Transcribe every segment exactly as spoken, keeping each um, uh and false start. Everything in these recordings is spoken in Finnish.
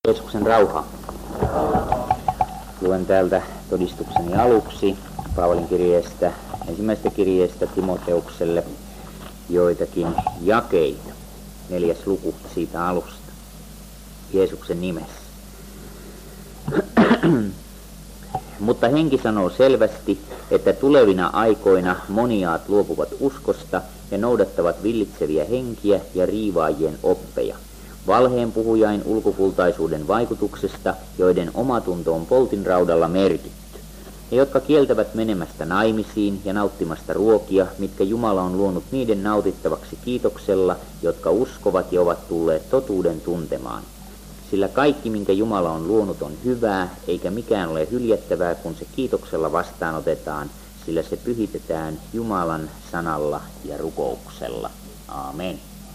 Jeesuksen rauha. Luen täältä todistukseni aluksi Paavalin kirjeestä, ensimmäisestä kirjeestä Timoteukselle joitakin jakeita. Neljäs luku siitä alusta. Jeesuksen nimessä. Mutta henki sanoo selvästi, että tulevina aikoina moniaat luopuvat uskosta ja noudattavat villitseviä henkiä ja riivaajien oppeja, valheenpuhujain ulkokultaisuuden vaikutuksesta, joiden omatunto on poltinraudalla merkitty, ja jotka kieltävät menemästä naimisiin ja nauttimasta ruokia, mitkä Jumala on luonut niiden nautittavaksi kiitoksella, jotka uskovat ja ovat tulleet totuuden tuntemaan. Sillä kaikki, minkä Jumala on luonut, on hyvää, eikä mikään ole hyljättävää, kun se kiitoksella vastaanotetaan, sillä se pyhitetään Jumalan sanalla ja rukouksella. Aamen.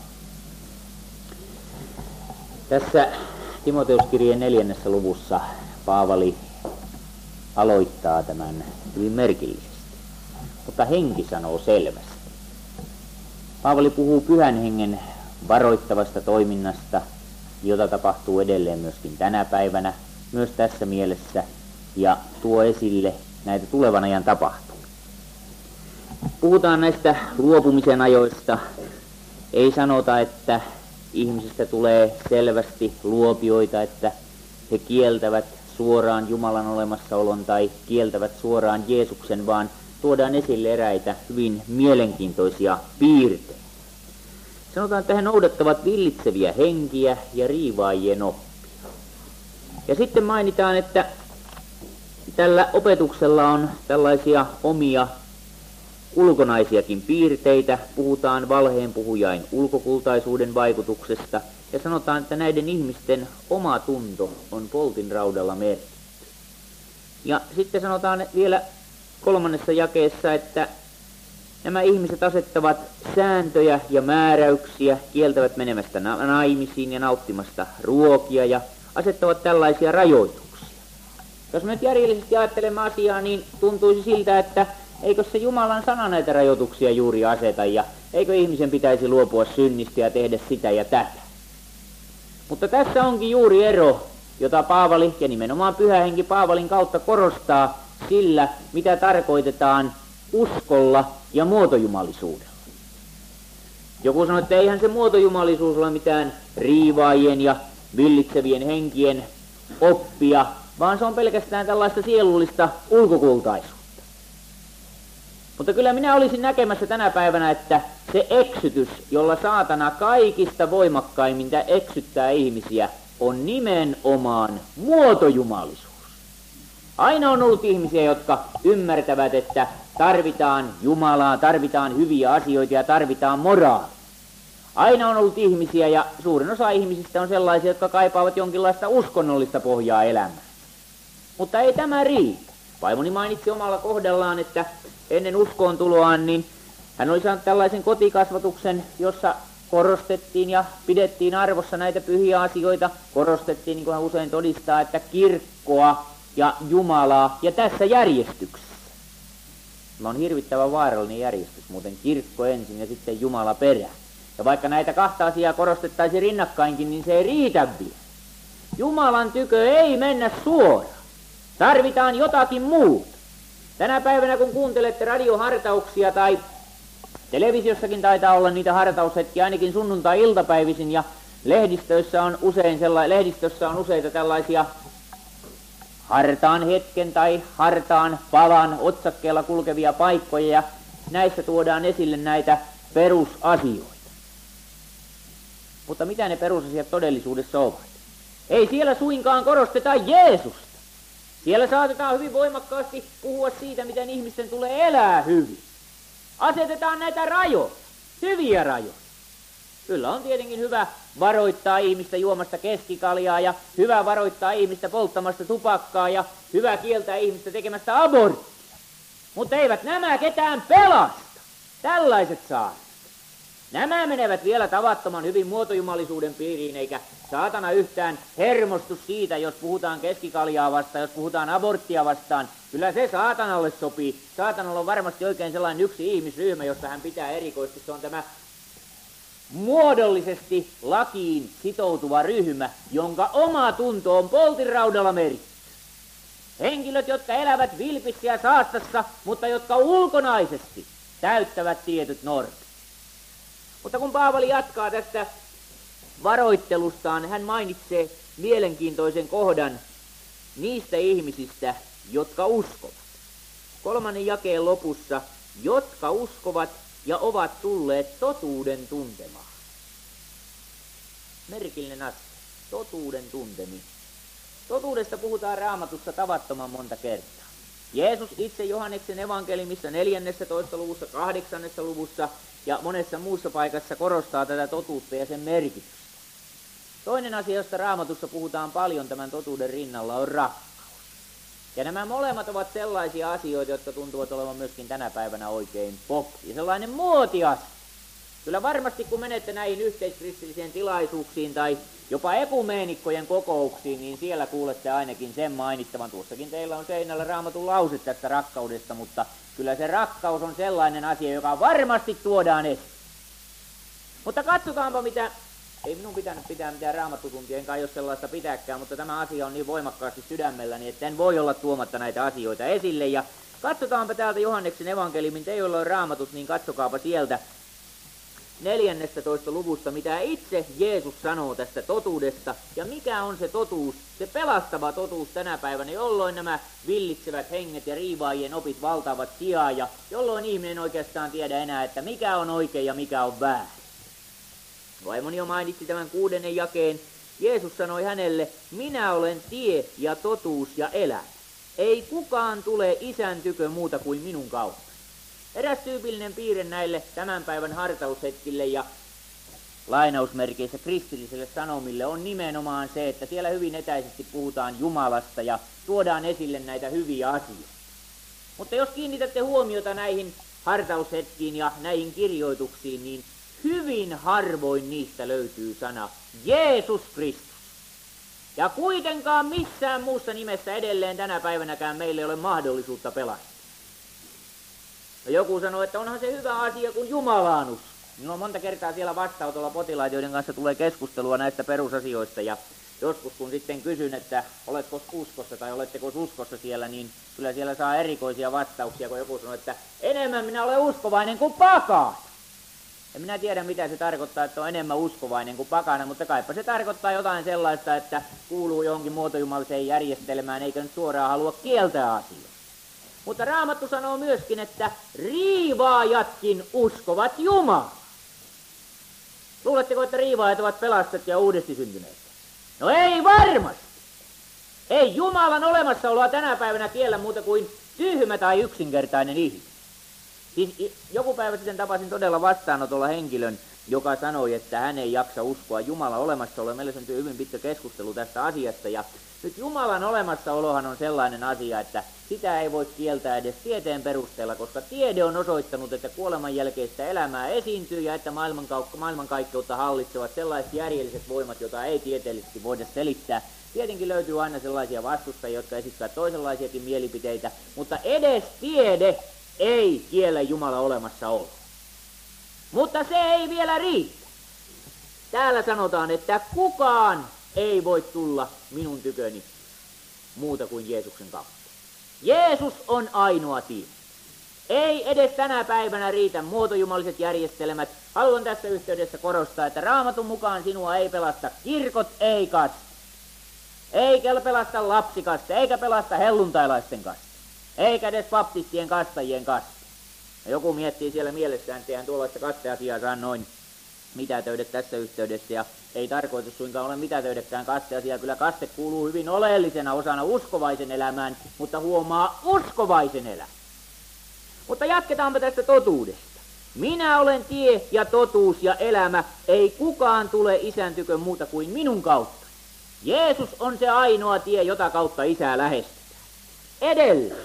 Tässä Timoteuskirjeen neljännessä luvussa Paavali aloittaa tämän hyvin merkillisesti, mutta henki sanoo selvästi. Paavali puhuu pyhän hengen varoittavasta toiminnasta, jota tapahtuu edelleen myöskin tänä päivänä, myös tässä mielessä, ja tuo esille näitä tulevan ajan tapahtumia. Puhutaan näistä luopumisen ajoista. Ei sanota, että ihmisistä tulee selvästi luopioita, että he kieltävät suoraan Jumalan olemassaolon tai kieltävät suoraan Jeesuksen, vaan tuodaan esille eräitä hyvin mielenkiintoisia piirteitä. Sanotaan, että he noudattavat villitseviä henkiä ja riivaajien oppia. Ja sitten mainitaan, että tällä opetuksella on tällaisia omia ulkonaisiakin piirteitä. Puhutaan valheenpuhujain ulkokultaisuuden vaikutuksesta ja sanotaan, että näiden ihmisten oma tunto on poltinraudalla merkitty. Ja sitten sanotaan vielä kolmannessa jakeessa, että nämä ihmiset asettavat sääntöjä ja määräyksiä, kieltävät menemästä naimisiin ja nauttimasta ruokia ja asettavat tällaisia rajoituksia. Jos me nyt järjellisesti ajattelemme asiaa, niin tuntuisi siltä, että eikö se Jumalan sana näitä rajoituksia juuri aseta ja eikö ihmisen pitäisi luopua synnistä ja tehdä sitä ja tätä. Mutta tässä onkin juuri ero, jota Paavali ja nimenomaan Pyhä Henki Paavalin kautta korostaa sillä, mitä tarkoitetaan uskolla ja muotojumalisuudella. Joku sanoi, että eihän se muotojumalisuus ole mitään riivaajien ja villitsevien henkien oppia, vaan se on pelkästään tällaista sielullista ulkokultaisuutta. Mutta kyllä minä olisin näkemässä tänä päivänä, että se eksytys, jolla saatana kaikista voimakkaimmin eksyttää ihmisiä, on nimenomaan muotojumalisuus. Aina on ollut ihmisiä, jotka ymmärtävät, että tarvitaan Jumalaa, tarvitaan hyviä asioita ja tarvitaan moraalia. Aina on ollut ihmisiä ja suurin osa ihmisistä on sellaisia, jotka kaipaavat jonkinlaista uskonnollista pohjaa elämään. Mutta ei tämä riitä. Vaimoni mainitsi omalla kohdallaan, että ennen uskoon tuloaan niin hän oli saanut tällaisen kotikasvatuksen, jossa korostettiin ja pidettiin arvossa näitä pyhiä asioita. Korostettiin, niin kuin hän usein todistaa, että kirkkoa ja Jumalaa ja tässä järjestyksessä. Tämä on hirvittävän vaarallinen järjestys, muuten kirkko ensin ja sitten Jumala perään. Ja vaikka näitä kahta asiaa korostettaisiin rinnakkainkin, niin se ei riitä vielä. Jumalan tykö ei mennä suoraan. Tarvitaan jotakin muuta. Tänä päivänä kun kuuntelette radiohartauksia tai televisiossakin taitaa olla niitä hartaushetkiä ainakin sunnuntai-iltapäivisin ja lehdistöissä on usein sella, lehdistössä on useita tällaisia hartaan hetken tai hartaan palan otsakkeella kulkevia paikkoja ja näissä tuodaan esille näitä perusasioita. Mutta mitä ne perusasiat todellisuudessa ovat? Ei siellä suinkaan korosteta Jeesusta. Siellä saatetaan hyvin voimakkaasti puhua siitä, miten ihmisten tulee elää hyvin. Asetetaan näitä rajoja, hyviä rajoja. Kyllä on tietenkin hyvä varoittaa ihmistä juomasta keskikaljaa ja hyvä varoittaa ihmistä polttamasta tupakkaa ja hyvä kieltää ihmistä tekemästä aborttia. Mutta eivät nämä ketään pelasta. Tällaiset saa. Nämä menevät vielä tavattoman hyvin muotojumalisuuden piiriin, eikä saatana yhtään hermostu siitä, jos puhutaan keskikaljaa vastaan, jos puhutaan aborttia vastaan. Kyllä se saatanalle sopii. Saatanalla on varmasti oikein sellainen yksi ihmisryhmä, josta hän pitää erikoisesti. Se on tämä muodollisesti lakiin sitoutuva ryhmä, jonka oma tunto on poltinraudalla merkitty. Henkilöt, jotka elävät vilpissä ja saastassa, mutta jotka ulkonaisesti täyttävät tietyt normit. Mutta kun Paavali jatkaa tästä varoittelustaan, hän mainitsee mielenkiintoisen kohdan niistä ihmisistä, jotka uskovat. Kolmannen jakeen lopussa, jotka uskovat ja ovat tulleet totuuden tuntemaan. Merkillinen asia, totuuden tunteminen. Totuudesta puhutaan Raamatussa tavattoman monta kertaa. Jeesus itse Johanneksen evankeliumissa neljännessä luvussa, kahdeksannessa luvussa ja monessa muussa paikassa korostaa tätä totuutta ja sen merkitystä. Toinen asia, josta Raamatussa puhutaan paljon tämän totuuden rinnalla, on rakkaus. Ja nämä molemmat ovat sellaisia asioita, jotka tuntuvat olevan myöskin tänä päivänä oikein pop. Ja sellainen muotiasia. Kyllä varmasti kun menette näihin yhteiskristillisiin tilaisuuksiin tai jopa ekumeenikkojen kokouksiin, niin siellä kuulette ainakin sen mainittavan. Tuossakin teillä on seinällä Raamatun lause tästä rakkaudesta, mutta kyllä se rakkaus on sellainen asia, joka varmasti tuodaan esiin. Mutta katsotaanpa mitä, ei minun pitänyt pitää mitään raamattutuntia, enkä aio sellaista pitääkään, mutta tämä asia on niin voimakkaasti sydämelläni, että en voi olla tuomatta näitä asioita esille. Ja katsotaanpa täältä Johanneksen evankeliumin, te joilla on raamatut, niin katsokaapa sieltä neljännestätoista luvusta, mitä itse Jeesus sanoo tästä totuudesta, ja mikä on se totuus, se pelastava totuus tänä päivänä, jolloin nämä villitsevät henget ja riivaajien opit valtaavat sijaa, ja jolloin ihminen oikeastaan tiedä enää, että mikä on oikein ja mikä on väärin. Vaimoni jo mainitsi tämän kuudennen jakeen. Jeesus sanoi hänelle, minä olen tie ja totuus ja elämä. Ei kukaan tule Isän tykö muuta kuin minun kautta. Eräs tyypillinen piirre näille tämän päivän hartaushetkille ja lainausmerkeissä kristillisille sanomille on nimenomaan se, että siellä hyvin etäisesti puhutaan Jumalasta ja tuodaan esille näitä hyviä asioita. Mutta jos kiinnitätte huomiota näihin hartaushetkiin ja näihin kirjoituksiin, niin hyvin harvoin niistä löytyy sana Jeesus Kristus. Ja kuitenkaan missään muussa nimessä edelleen tänä päivänäkään meillä ei ole mahdollisuutta pelastaa. No joku sanoo, että onhan se hyvä asia, kun Jumalaan uskoo. Minulla on monta kertaa siellä vastaanotolla potilaita, joiden kanssa tulee keskustelua näistä perusasioista. Ja joskus kun sitten kysyn, että oletko uskossa tai oletteko uskossa siellä, niin kyllä siellä saa erikoisia vastauksia, kun joku sanoo, että enemmän minä olen uskovainen kuin pakana. En minä tiedä, mitä se tarkoittaa, että on enemmän uskovainen kuin pakana, mutta kaipa se tarkoittaa jotain sellaista, että kuuluu johonkin muotojumaliseen järjestelmään, eikä nyt suoraan halua kieltää asiaa. Mutta Raamattu sanoo myöskin, että riivaajatkin uskovat Jumalaa. Luuletteko, että riivaajat ovat pelastettu ja uudesti syntyneet? No ei varmasti. Ei Jumalan olemassaoloa tänä päivänä kiellä muuta kuin tyhmä tai yksinkertainen ihminen. Siis joku päivä sitten tapasin todella vastaanotolla henkilön, joka sanoi, että hän ei jaksa uskoa Jumalan olemassaoloa. Meillä syntyi hyvin pitkä keskustelu tästä asiasta. Ja nyt Jumalan olemassaolohan on sellainen asia, että sitä ei voi kieltää edes tieteen perusteella, koska tiede on osoittanut, että kuoleman jälkeistä elämää esiintyy ja että maailmankaikkeutta hallitsevat sellaiset järjelliset voimat, joita ei tieteellisesti voida selittää. Tietenkin löytyy aina sellaisia vastustajia, jotka esittävät toisenlaisiakin mielipiteitä, mutta edes tiede ei kiellä Jumalan olemassaoloa. Mutta se ei vielä riitä. Täällä sanotaan, että kukaan ei voi tulla minun tyköni muuta kuin Jeesuksen kautta. Jeesus on ainoa tie. Ei edes tänä päivänä riitä muotojumaliset järjestelmät. Haluan tässä yhteydessä korostaa, että Raamatun mukaan sinua ei pelasta kirkot, ei kaste. Eikä pelasta lapsikaste, eikä pelasta helluntailaisten kaste. Eikä edes baptistien kastajien kaste. Ja joku miettii siellä mielessään, että eihän tuollaista kasteasiaa saa noin mitätöidä tässä yhteydessä. Ja ei tarkoitus suinkaan ole mitätöidäkään kasteasiaa. Kyllä kaste kuuluu hyvin oleellisena osana uskovaisen elämään, mutta huomaa uskovaisen elämän. Mutta jatketaanpa tästä totuudesta. Minä olen tie ja totuus ja elämä. Ei kukaan tule Isän tykö muuta kuin minun kautta. Jeesus on se ainoa tie, jota kautta Isää lähestytään. Edelleen.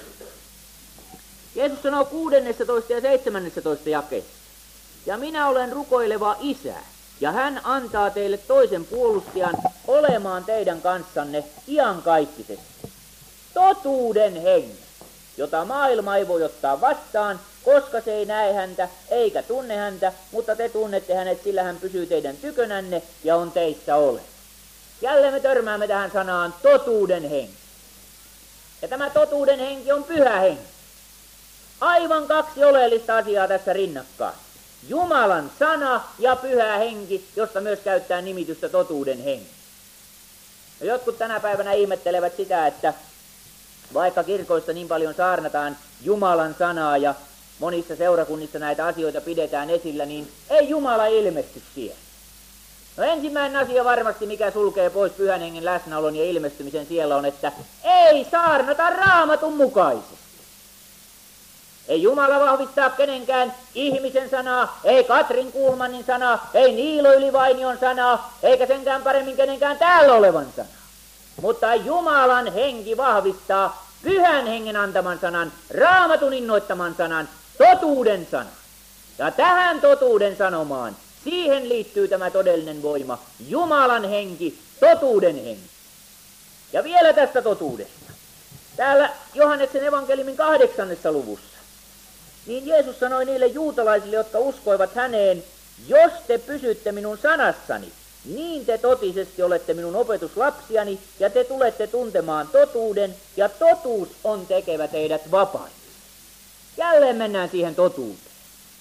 Jeesus sanoo kuudennessatoista ja seitsemännessätoista jakeessa. Ja minä olen rukoileva Isä, ja hän antaa teille toisen puolustajan olemaan teidän kanssanne iankaikkisesti. Totuuden hengen, jota maailma ei voi ottaa vastaan, koska se ei näe häntä eikä tunne häntä, mutta te tunnette hänet, sillä hän pysyy teidän tykönänne ja on teissä oleva. Jälleen me törmäämme tähän sanaan totuuden henki. Ja tämä totuuden henki on pyhä henki. Aivan kaksi oleellista asiaa tässä rinnakkain. Jumalan sana ja pyhä henki, josta myös käyttää nimitystä totuuden henki. Ja jotkut tänä päivänä ihmettelevät sitä, että vaikka kirkoissa niin paljon saarnataan Jumalan sanaa ja monissa seurakunnissa näitä asioita pidetään esillä, niin ei Jumala ilmesty siellä. No ensimmäinen asia varmasti, mikä sulkee pois pyhän hengen läsnäolon ja ilmestymisen siellä on, että ei saarnata Raamatun mukaisesti. Ei Jumala vahvistaa kenenkään ihmisen sanaa, ei Katrin Kuhlmanin sanaa, ei Niilo Ylivainion sanaa, eikä senkään paremmin kenenkään täällä olevan sanaa. Mutta Jumalan henki vahvistaa pyhän hengen antaman sanan, Raamatun innoittaman sanan, totuuden sanan. Ja tähän totuuden sanomaan, siihen liittyy tämä todellinen voima, Jumalan henki, totuuden henki. Ja vielä tästä totuudesta. Täällä Johanneksen evankeliumin kahdeksannessa luvussa, niin Jeesus sanoi niille juutalaisille, jotka uskoivat häneen, jos te pysytte minun sanassani, niin te totisesti olette minun opetuslapsiani, ja te tulette tuntemaan totuuden, ja totuus on tekevä teidät vapaiksi. Jälleen mennään siihen totuuteen.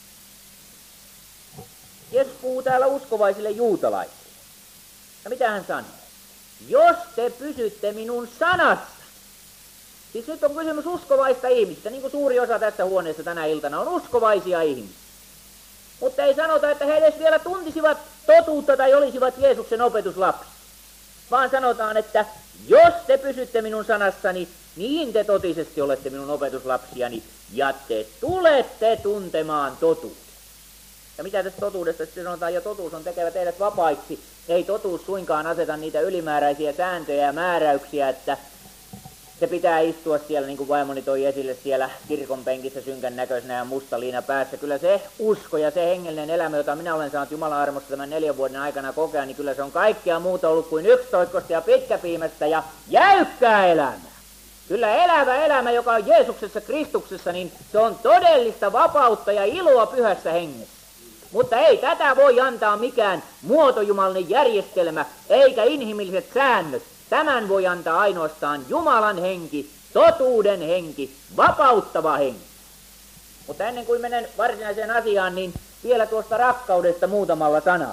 Jeesus puhuu täällä uskovaisille juutalaisille. Ja mitä hän sanoo? Jos te pysytte minun sanassa. Siis nyt on kysymys uskovaista ihmistä, niin kuin suuri osa tässä huoneessa tänä iltana on uskovaisia ihmisiä. Mutta ei sanota, että he edes vielä tuntisivat totuutta tai olisivat Jeesuksen opetuslapsi. Vaan sanotaan, että jos te pysytte minun sanassani, niin te totisesti olette minun opetuslapsiani ja te tulette tuntemaan totuuden. Ja mitä tästä totuudesta sitten sanotaan, ja totuus on tekevä teidät vapaiksi. Ei totuus suinkaan aseta niitä ylimääräisiä sääntöjä ja määräyksiä, että se pitää istua siellä, niin kuin vaimoni toi esille, siellä kirkon penkissä synkän näköisenä ja musta liina päässä. Kyllä se usko ja se hengellinen elämä, jota minä olen saanut Jumalan armosta tämän neljän vuoden aikana kokea, niin kyllä se on kaikkea muuta ollut kuin yksitoikkoista ja pitkäpiimästä ja jäykkää elämää. Kyllä elävä elämä, joka on Jeesuksessa Kristuksessa, niin se on todellista vapautta ja iloa pyhässä hengessä. Mutta ei tätä voi antaa mikään muotojumallinen järjestelmä eikä inhimilliset säännöt. Tämän voi antaa ainoastaan Jumalan henki, totuuden henki, vapauttava henki. Mutta ennen kuin menen varsinaiseen asiaan, niin vielä tuosta rakkaudesta muutamalla sanalla.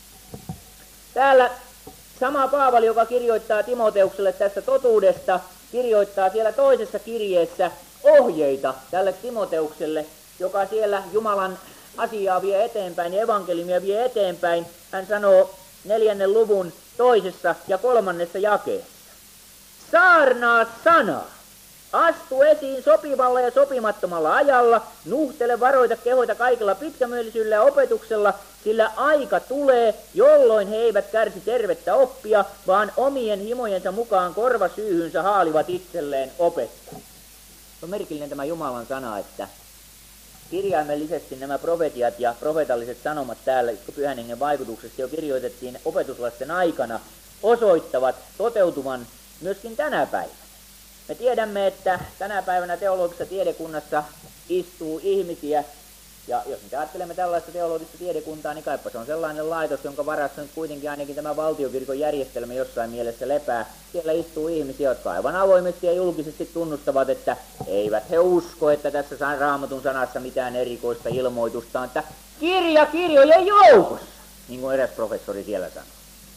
Täällä sama Paavali, joka kirjoittaa Timoteukselle tästä totuudesta, kirjoittaa siellä toisessa kirjeessä ohjeita tälle Timoteukselle, joka siellä Jumalan asiaa vie eteenpäin ja evankeliumia vie eteenpäin. Hän sanoo neljännen luvun toisessa ja kolmannessa jakeessa. Saarnaa sanaa. Astu esiin sopivalla ja sopimattomalla ajalla, nuhtele, varoita, kehoita kaikella pitkämielisyydellä ja opetuksella, sillä aika tulee, jolloin he eivät kärsi tervettä oppia, vaan omien himojensa mukaan korvasyyhynsä haalivat itselleen opettaa. On merkillinen tämä Jumalan sana, että kirjaimellisesti nämä profetiat ja profeetalliset sanomat täällä, jotka pyhän hengen vaikutuksesta jo kirjoitettiin opetuslasten aikana, osoittavat toteutuvan myöskin tänä päivänä. Me tiedämme, että tänä päivänä teologisessa tiedekunnassa istuu ihmisiä, ja jos me ajattelemme tällaista teologista tiedekuntaa, niin kaipa se on sellainen laitos, jonka varassa nyt kuitenkin ainakin tämä valtiokirkon järjestelmä jossain mielessä lepää. Siellä istuu ihmisiä, jotka aivan avoimesti ja julkisesti tunnustavat, että eivät he usko, että tässä Raamatun sanassa mitään erikoista ilmoitusta on, että kirja kirjojen joukossa, niin kuin eräs professori siellä sanoi.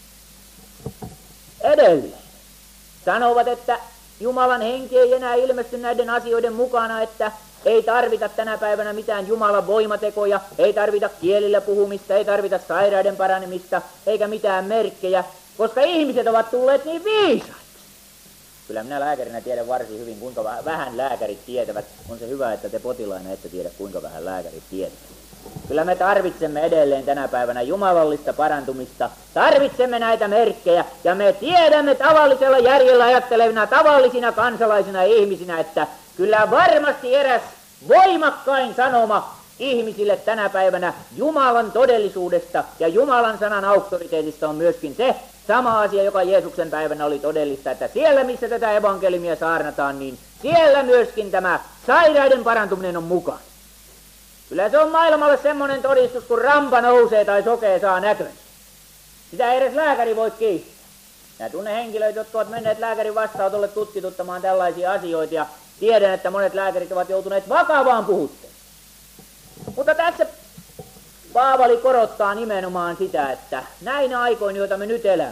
Edelleen sanovat, että Jumalan henki ei enää ilmesty näiden asioiden mukana, että ei tarvita tänä päivänä mitään Jumalan voimatekoja, ei tarvita kielillä puhumista, ei tarvita sairaiden paranemista, eikä mitään merkkejä, koska ihmiset ovat tulleet niin viisaiksi. Kyllä minä lääkärinä tiedän varsin hyvin, kuinka vähän lääkärit tietävät. On se hyvä, että te potilaina ette tiedä, kuinka vähän lääkärit tietävät. Kyllä me tarvitsemme edelleen tänä päivänä jumalallista parantumista, tarvitsemme näitä merkkejä, ja me tiedämme tavallisella järjellä ajattelevina tavallisina kansalaisina ihmisinä, että kyllä varmasti eräs voimakkain sanoma ihmisille tänä päivänä Jumalan todellisuudesta ja Jumalan sanan auktoriteetista on myöskin se sama asia, joka Jeesuksen päivänä oli todellista, että siellä missä tätä evankeliumia saarnataan, niin siellä myöskin tämä sairaiden parantuminen on mukana. Kyllä se on maailmalle semmoinen todistus, kun rampa nousee tai sokee saa näkönsä. Sitä ei edes lääkäri voi kiistää. Minä tunnen henkilöitä, jotka ovat menneet lääkärin vastaanotolle tutkituttamaan tällaisia asioita, ja tiedän, että monet lääkärit ovat joutuneet vakavaan puhutteluun. Mutta tässä Paavali korottaa nimenomaan sitä, että näinä aikoina, joita me nyt elämme,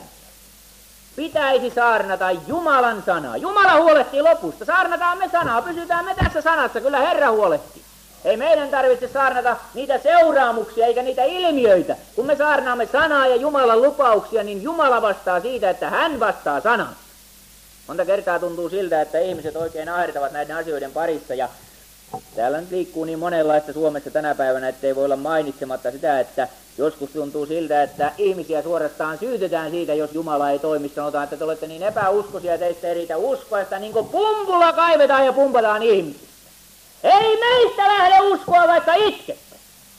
pitäisi saarnata Jumalan sanaa. Jumala huolehtii lopusta. Saarnataan me sanaa, pysytään me tässä sanassa, kyllä Herra huolehtii. Ei meidän tarvitse saarnata niitä seuraamuksia eikä niitä ilmiöitä. Kun me saarnaamme sanaa ja Jumalan lupauksia, niin Jumala vastaa siitä, että hän vastaa sanan. Monta kertaa tuntuu siltä, että ihmiset oikein ahertavat näiden asioiden parissa, ja täällä nyt liikkuu niin monenlaista Suomessa tänä päivänä, ettei voi olla mainitsematta sitä, että joskus tuntuu siltä, että ihmisiä suorastaan syytetään siitä, jos Jumala ei toimi. Sanotaan, että te olette niin epäuskoisia ja teistä ei riitä uskoa, että niin kuin pumpulla kaivetaan ja pumpataan ihmisistä. Ei meistä lähde uskoa, vaikka itkettä.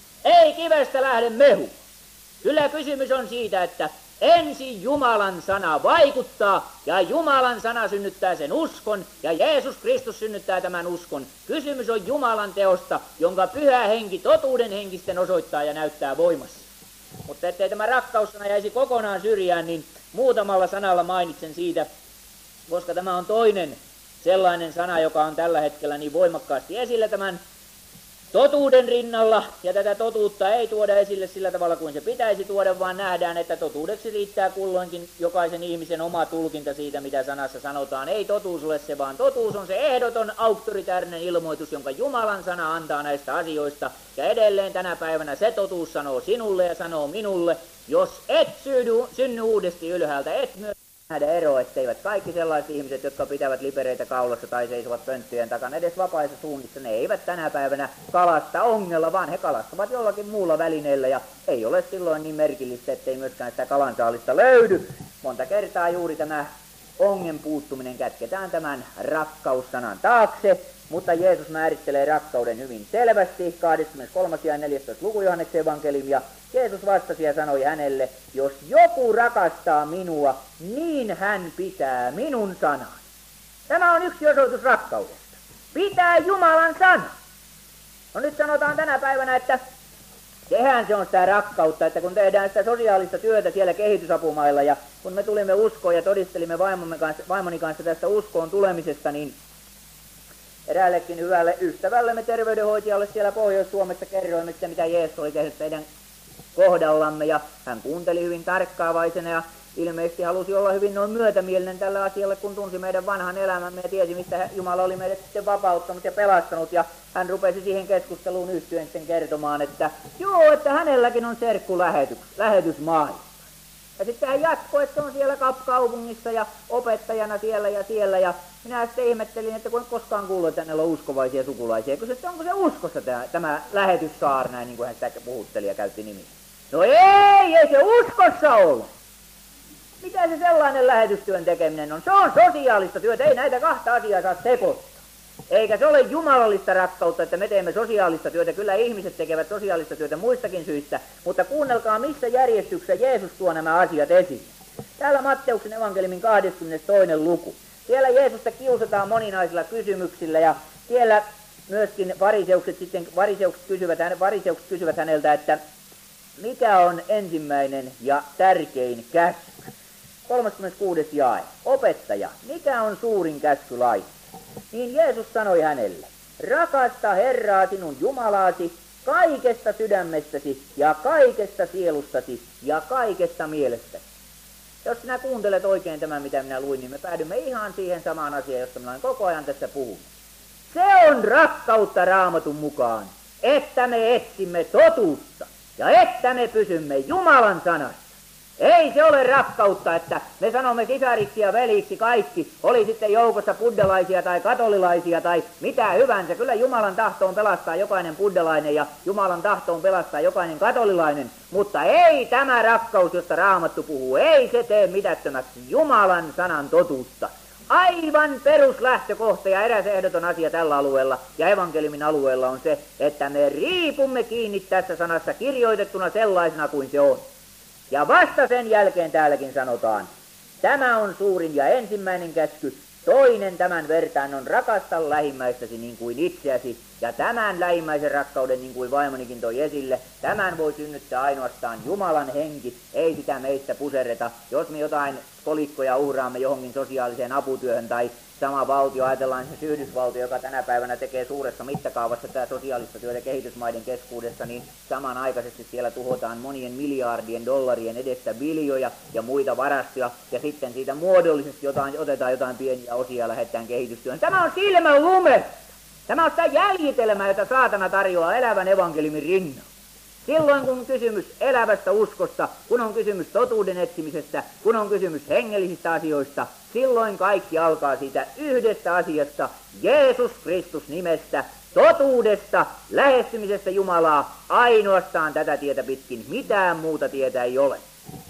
Ei kivestä lähde mehu. Kyllä kysymys on siitä, että ensin Jumalan sana vaikuttaa, ja Jumalan sana synnyttää sen uskon, ja Jeesus Kristus synnyttää tämän uskon. Kysymys on Jumalan teosta, jonka pyhä henki totuuden henkisten osoittaa ja näyttää voimassa. Mutta ettei tämä rakkaussana jäisi kokonaan syrjään, niin muutamalla sanalla mainitsen siitä, koska tämä on toinen sellainen sana, joka on tällä hetkellä niin voimakkaasti esillä tämän totuuden rinnalla, ja tätä totuutta ei tuoda esille sillä tavalla kuin se pitäisi tuoda, vaan nähdään, että totuudeksi riittää kulloinkin jokaisen ihmisen oma tulkinta siitä, mitä sanassa sanotaan. Ei totuus ole se, vaan totuus on se ehdoton auktoritäärinen ilmoitus, jonka Jumalan sana antaa näistä asioista. Ja edelleen tänä päivänä se totuus sanoo sinulle ja sanoo minulle, jos et synny, synny uudesti ylhäältä, et myös nähdä eroa, etteivät kaikki sellaiset ihmiset, jotka pitävät lipereitä kaulassa tai seisovat pönttöjen takana edes vapaissa suunnissa, ne eivät tänä päivänä kalasta ongella, vaan he kalastavat jollakin muulla välineellä, ja ei ole silloin niin merkillistä, ettei myöskään sitä kalansaalista löydy. Monta kertaa juuri tämä ongen puuttuminen kätketään tämän rakkaussanan taakse, mutta Jeesus määrittelee rakkauden hyvin selvästi, kahdeskymmeneskolmas ja neljästoista luku Johanneksen evankeliumi, ja Jeesus vastasi ja sanoi hänelle, jos joku rakastaa minua, niin hän pitää minun sanani. Tämä on yksi osoitus rakkaudesta. Pitää Jumalan sana. No nyt sanotaan tänä päivänä, että sehän se on sitä rakkautta, että kun tehdään sitä sosiaalista työtä siellä kehitysapumailla, ja kun me tulimme uskoon ja todistelimme vaimomme kanssa, vaimoni kanssa tästä uskoon tulemisesta, niin eräällekin hyvälle ystävällemme terveydenhoitajalle siellä Pohjois-Suomessa kerroimme, että mitä Jeesus oli tehnyt meidän kohdallamme, ja hän kuunteli hyvin tarkkaavaisena ja ilmeisesti halusi olla hyvin noin myötämielinen tällä asialla, kun tunsi meidän vanhan elämämme ja tiesi, mistä Jumala oli meidät sitten vapauttanut ja pelastanut, ja hän rupesi siihen keskusteluun yhtyen sitten kertomaan, että joo, että hänelläkin on serkku lähetys, lähetysmaailma. Ja sitten hän jatkoi, että on siellä kaupungissa ja opettajana siellä ja siellä, ja minä sitten ihmettelin, että kun koskaan kuullut, että hänellä on uskovaisia sukulaisia. Kysyin, että onko se uskossa tämä, tämä lähetyssaarna, niin kuin hän sitä puhutteli ja käytti nimiä. No ei, ei se uskossa ole. Mitä se sellainen lähetystyön tekeminen on? Se on sosiaalista työtä, ei näitä kahta asiaa saa sekoittaa. Eikä se ole jumalallista rakkautta, että me teemme sosiaalista työtä. Kyllä ihmiset tekevät sosiaalista työtä muistakin syistä, mutta kuunnelkaa, missä järjestyksessä Jeesus tuo nämä asiat esiin. Täällä Matteuksen evankeliumin kahdeskymmenestoinen luku. Siellä Jeesusta kiusataan moninaisilla kysymyksillä, ja siellä myöskin fariseukset sitten fariseukset kysyvät, fariseukset kysyvät häneltä, että mikä on ensimmäinen ja tärkein käsky? kolmaskymmeneskuudes jae. Opettaja, mikä on suurin käsky laissa? Niin Jeesus sanoi hänelle, rakasta Herraa sinun Jumalaasi kaikesta sydämestäsi ja kaikesta sielustasi ja kaikesta mielestäsi. Jos sinä kuuntelet oikein tämän, mitä minä luin, niin me päädymme ihan siihen samaan asiaan, josta minä olen koko ajan tässä puhunut. Se on rakkautta Raamatun mukaan, että me etsimme totuutta ja että me pysymme Jumalan sanassa. Ei se ole rakkautta, että me sanomme sisariksi ja veliksi kaikki, oli sitten joukossa buddhalaisia tai katolilaisia tai mitä hyvänsä. Kyllä Jumalan tahto on pelastaa jokainen buddhalainen ja Jumalan tahto on pelastaa jokainen katolilainen, mutta ei tämä rakkaus, josta Raamattu puhuu, ei se tee mitättömäksi Jumalan sanan totuutta. Aivan peruslähtökohta ja eräs ehdoton asia tällä alueella ja evankeliumin alueella on se, että me riipumme kiinni tässä sanassa kirjoitettuna sellaisena kuin se on. Ja vasta sen jälkeen täälläkin sanotaan, tämä on suurin ja ensimmäinen käsky, toinen tämän vertaan on rakasta lähimmäistäsi niin kuin itseäsi, Ja tämän lähimmäisen rakkauden, niin kuin vaimonikin toi esille, tämän voi synnyttää ainoastaan Jumalan henki, ei sitä meistä puserreta. Jos me jotain kolikkoja uhraamme johonkin sosiaaliseen aputyöhön tai sama valtio, ajatellaan se Yhdysvaltio, joka tänä päivänä tekee suuressa mittakaavassa tätä sosiaalista työtä kehitysmaiden keskuudessa, niin samanaikaisesti siellä tuhotaan monien miljardien dollarien edestä viljoja ja muita varastoja, ja sitten siitä muodollisesti jotain, otetaan jotain pieniä osia ja lähdetään kehitystyöhön. Tämä on silmän lume! Tämä on sitä jäljitelmää, jota saatana tarjoaa elävän evankeliumin rinnalla. Silloin kun on kysymys elävästä uskosta, kun on kysymys totuuden etsimisestä, kun on kysymys hengellisistä asioista, silloin kaikki alkaa siitä yhdestä asiasta, Jeesus Kristus nimestä, totuudesta, lähestymisestä Jumalaa, ainoastaan tätä tietä pitkin, mitään muuta tietä ei ole.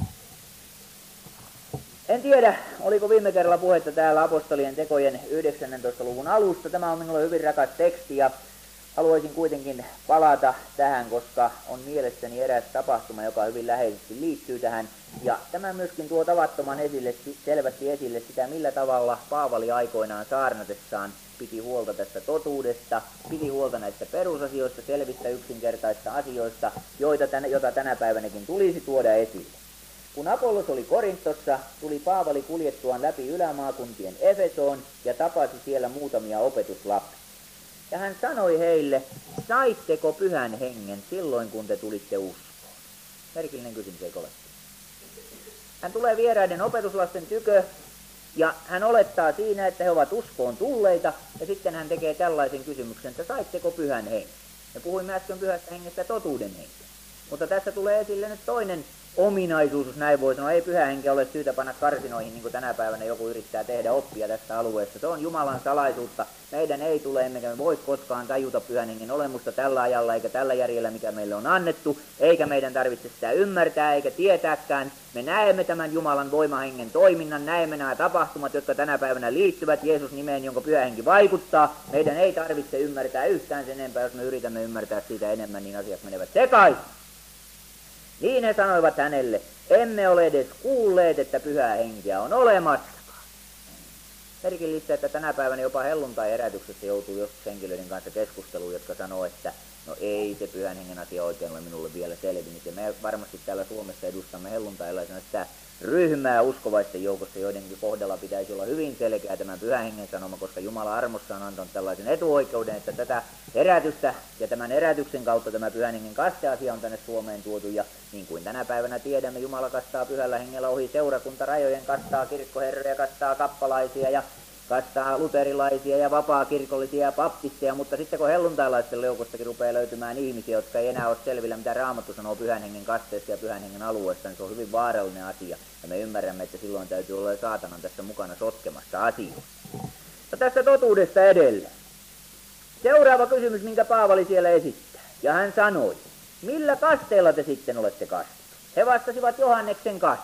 En tiedä, oliko viime kerralla puhetta täällä apostolien tekojen yhdeksännentoista luvun alusta. Tämä on minulle hyvin rakas teksti ja haluaisin kuitenkin palata tähän, koska on mielestäni eräs tapahtuma, joka hyvin läheisesti liittyy tähän. Ja tämä myöskin tuo tavattoman esille, selvästi esille sitä, millä tavalla Paavali aikoinaan saarnatessaan piti huolta tästä totuudesta, piti huolta näistä perusasioista, selvistä yksinkertaisista asioista, joita tänä, jota tänä päivänäkin tulisi tuoda esille. Kun Apollos oli Korintossa, tuli Paavali kuljettuaan läpi ylämaakuntien Efesoon ja tapasi siellä muutamia opetuslapsia. Ja hän sanoi heille, saitteko pyhän hengen silloin, kun te tulitte uskoon? Merkillinen kysymys, eikö ole? Hän tulee vieraiden opetuslasten tykö, ja hän olettaa siinä, että he ovat uskoon tulleita, ja sitten hän tekee tällaisen kysymyksen, että saitteko pyhän hengen? Me puhuimme äsken pyhästä hengestä totuuden henkeä. Mutta tässä tulee esille nyt toinen ominaisuus, jos näin voi sanoa. Ei pyhä henkeä ole syytä panna karsinoihin, niin kuin tänä päivänä joku yrittää tehdä oppia tästä alueesta. Se on Jumalan salaisuutta. Meidän ei tule, emmekä me voi koskaan tajuta pyhän hengen olemusta tällä ajalla, eikä tällä järjellä, mikä meille on annettu. Eikä meidän tarvitse sitä ymmärtää, eikä tietääkään. Me näemme tämän Jumalan voimahengen toiminnan, näemme nämä tapahtumat, jotka tänä päivänä liittyvät Jeesus nimeen, jonka pyhä henki vaikuttaa. Meidän ei tarvitse ymmärtää yhtään sen enempää, jos me yritämme ymmärtää siitä enemmän, niin asiat menevät sekaisin. Niin he sanoivat hänelle, emme ole edes kuulleet, että pyhää henkeä on olemassakaan. Merkillistä, että tänä päivänä jopa helluntai-herätyksessä joutuu joskus henkilöiden kanssa keskusteluun, jotka sanoo, että no ei se pyhän hengen asia oikein ole minulle vielä selvinnyt. Ja me varmasti täällä Suomessa edustamme helluntailaisena sitä ryhmää uskovaisten joukossa, joidenkin kohdalla pitäisi olla hyvin selkeä tämän pyhän hengen sanoma, koska Jumala armossa on antanut tällaisen etuoikeuden, että tätä herätystä ja tämän herätyksen kautta tämä pyhän hengen kasteasia on tänne Suomeen tuotu. Ja niin kuin tänä päivänä tiedämme, Jumala kastaa pyhällä hengellä ohi seurakuntarajojen, kastaa kirkkoherroja, kastaa kappalaisia ja kastaa luterilaisia ja vapaakirkollisia ja baptisteja, mutta sitten kun helluntailaisten joukostakin rupeaa löytymään ihmisiä, jotka ei enää ole selvillä, mitä Raamattu sanoo pyhän hengen kasteesta ja pyhän hengen alueesta, niin se on hyvin vaarallinen asia. Ja me ymmärrämme, että silloin täytyy olla saatanan tässä mukana sotkemassa asioita. No tästä totuudesta edelleen. Seuraava kysymys, minkä Paavali siellä esittää. Ja hän sanoi, millä kasteella te sitten olette kastettu? He vastasivat Johanneksen kaste.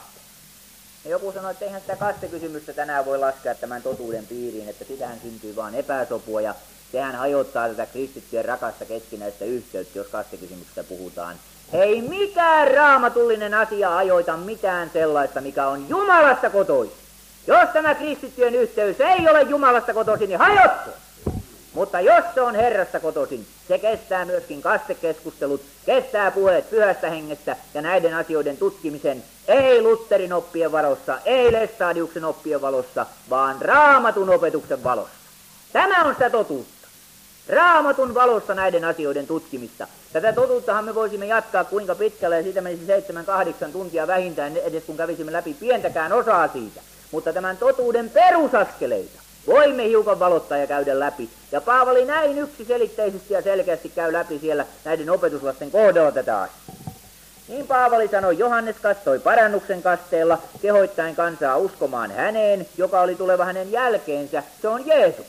Ja joku sanoi, että eihän sitä kastekysymystä tänään voi laskea tämän totuuden piiriin, että sitähän syntyy vaan epäsopua ja sehän hajottaa tätä kristittyjen rakasta keskinäistä yhteyttä, jos kastekysymyksestä puhutaan. Ei mikään raamatullinen asia hajoita mitään sellaista, mikä on Jumalasta kotoisin. Jos tämä kristittyjen yhteys ei ole Jumalasta kotoisin, niin hajottaa. Mutta jos se on Herrasta kotoisin, se kestää myöskin kastekeskustelut, kestää puheet pyhästä hengestä ja näiden asioiden tutkimisen, ei Lutherin oppien valossa, ei Lestadiuksen oppien valossa, vaan Raamatun opetuksen valossa. Tämä on sitä totuutta. Raamatun valossa näiden asioiden tutkimista. Tätä totuuttahan me voisimme jatkaa kuinka pitkälle, ja siitä menisi seitsemän, kahdeksan tuntia vähintään, edes kun kävisimme läpi pientäkään osaa siitä. Mutta tämän totuuden perusaskeleita voimme hiukan valottaa ja käydä läpi. Ja Paavali näin yksiselitteisesti ja selkeästi käy läpi siellä näiden opetuslasten kohdalla tätä asiaa. Niin Paavali sanoi, Johannes kastoi parannuksen kasteella, kehoittaen kansaa uskomaan häneen, joka oli tuleva hänen jälkeensä, se on Jeesus.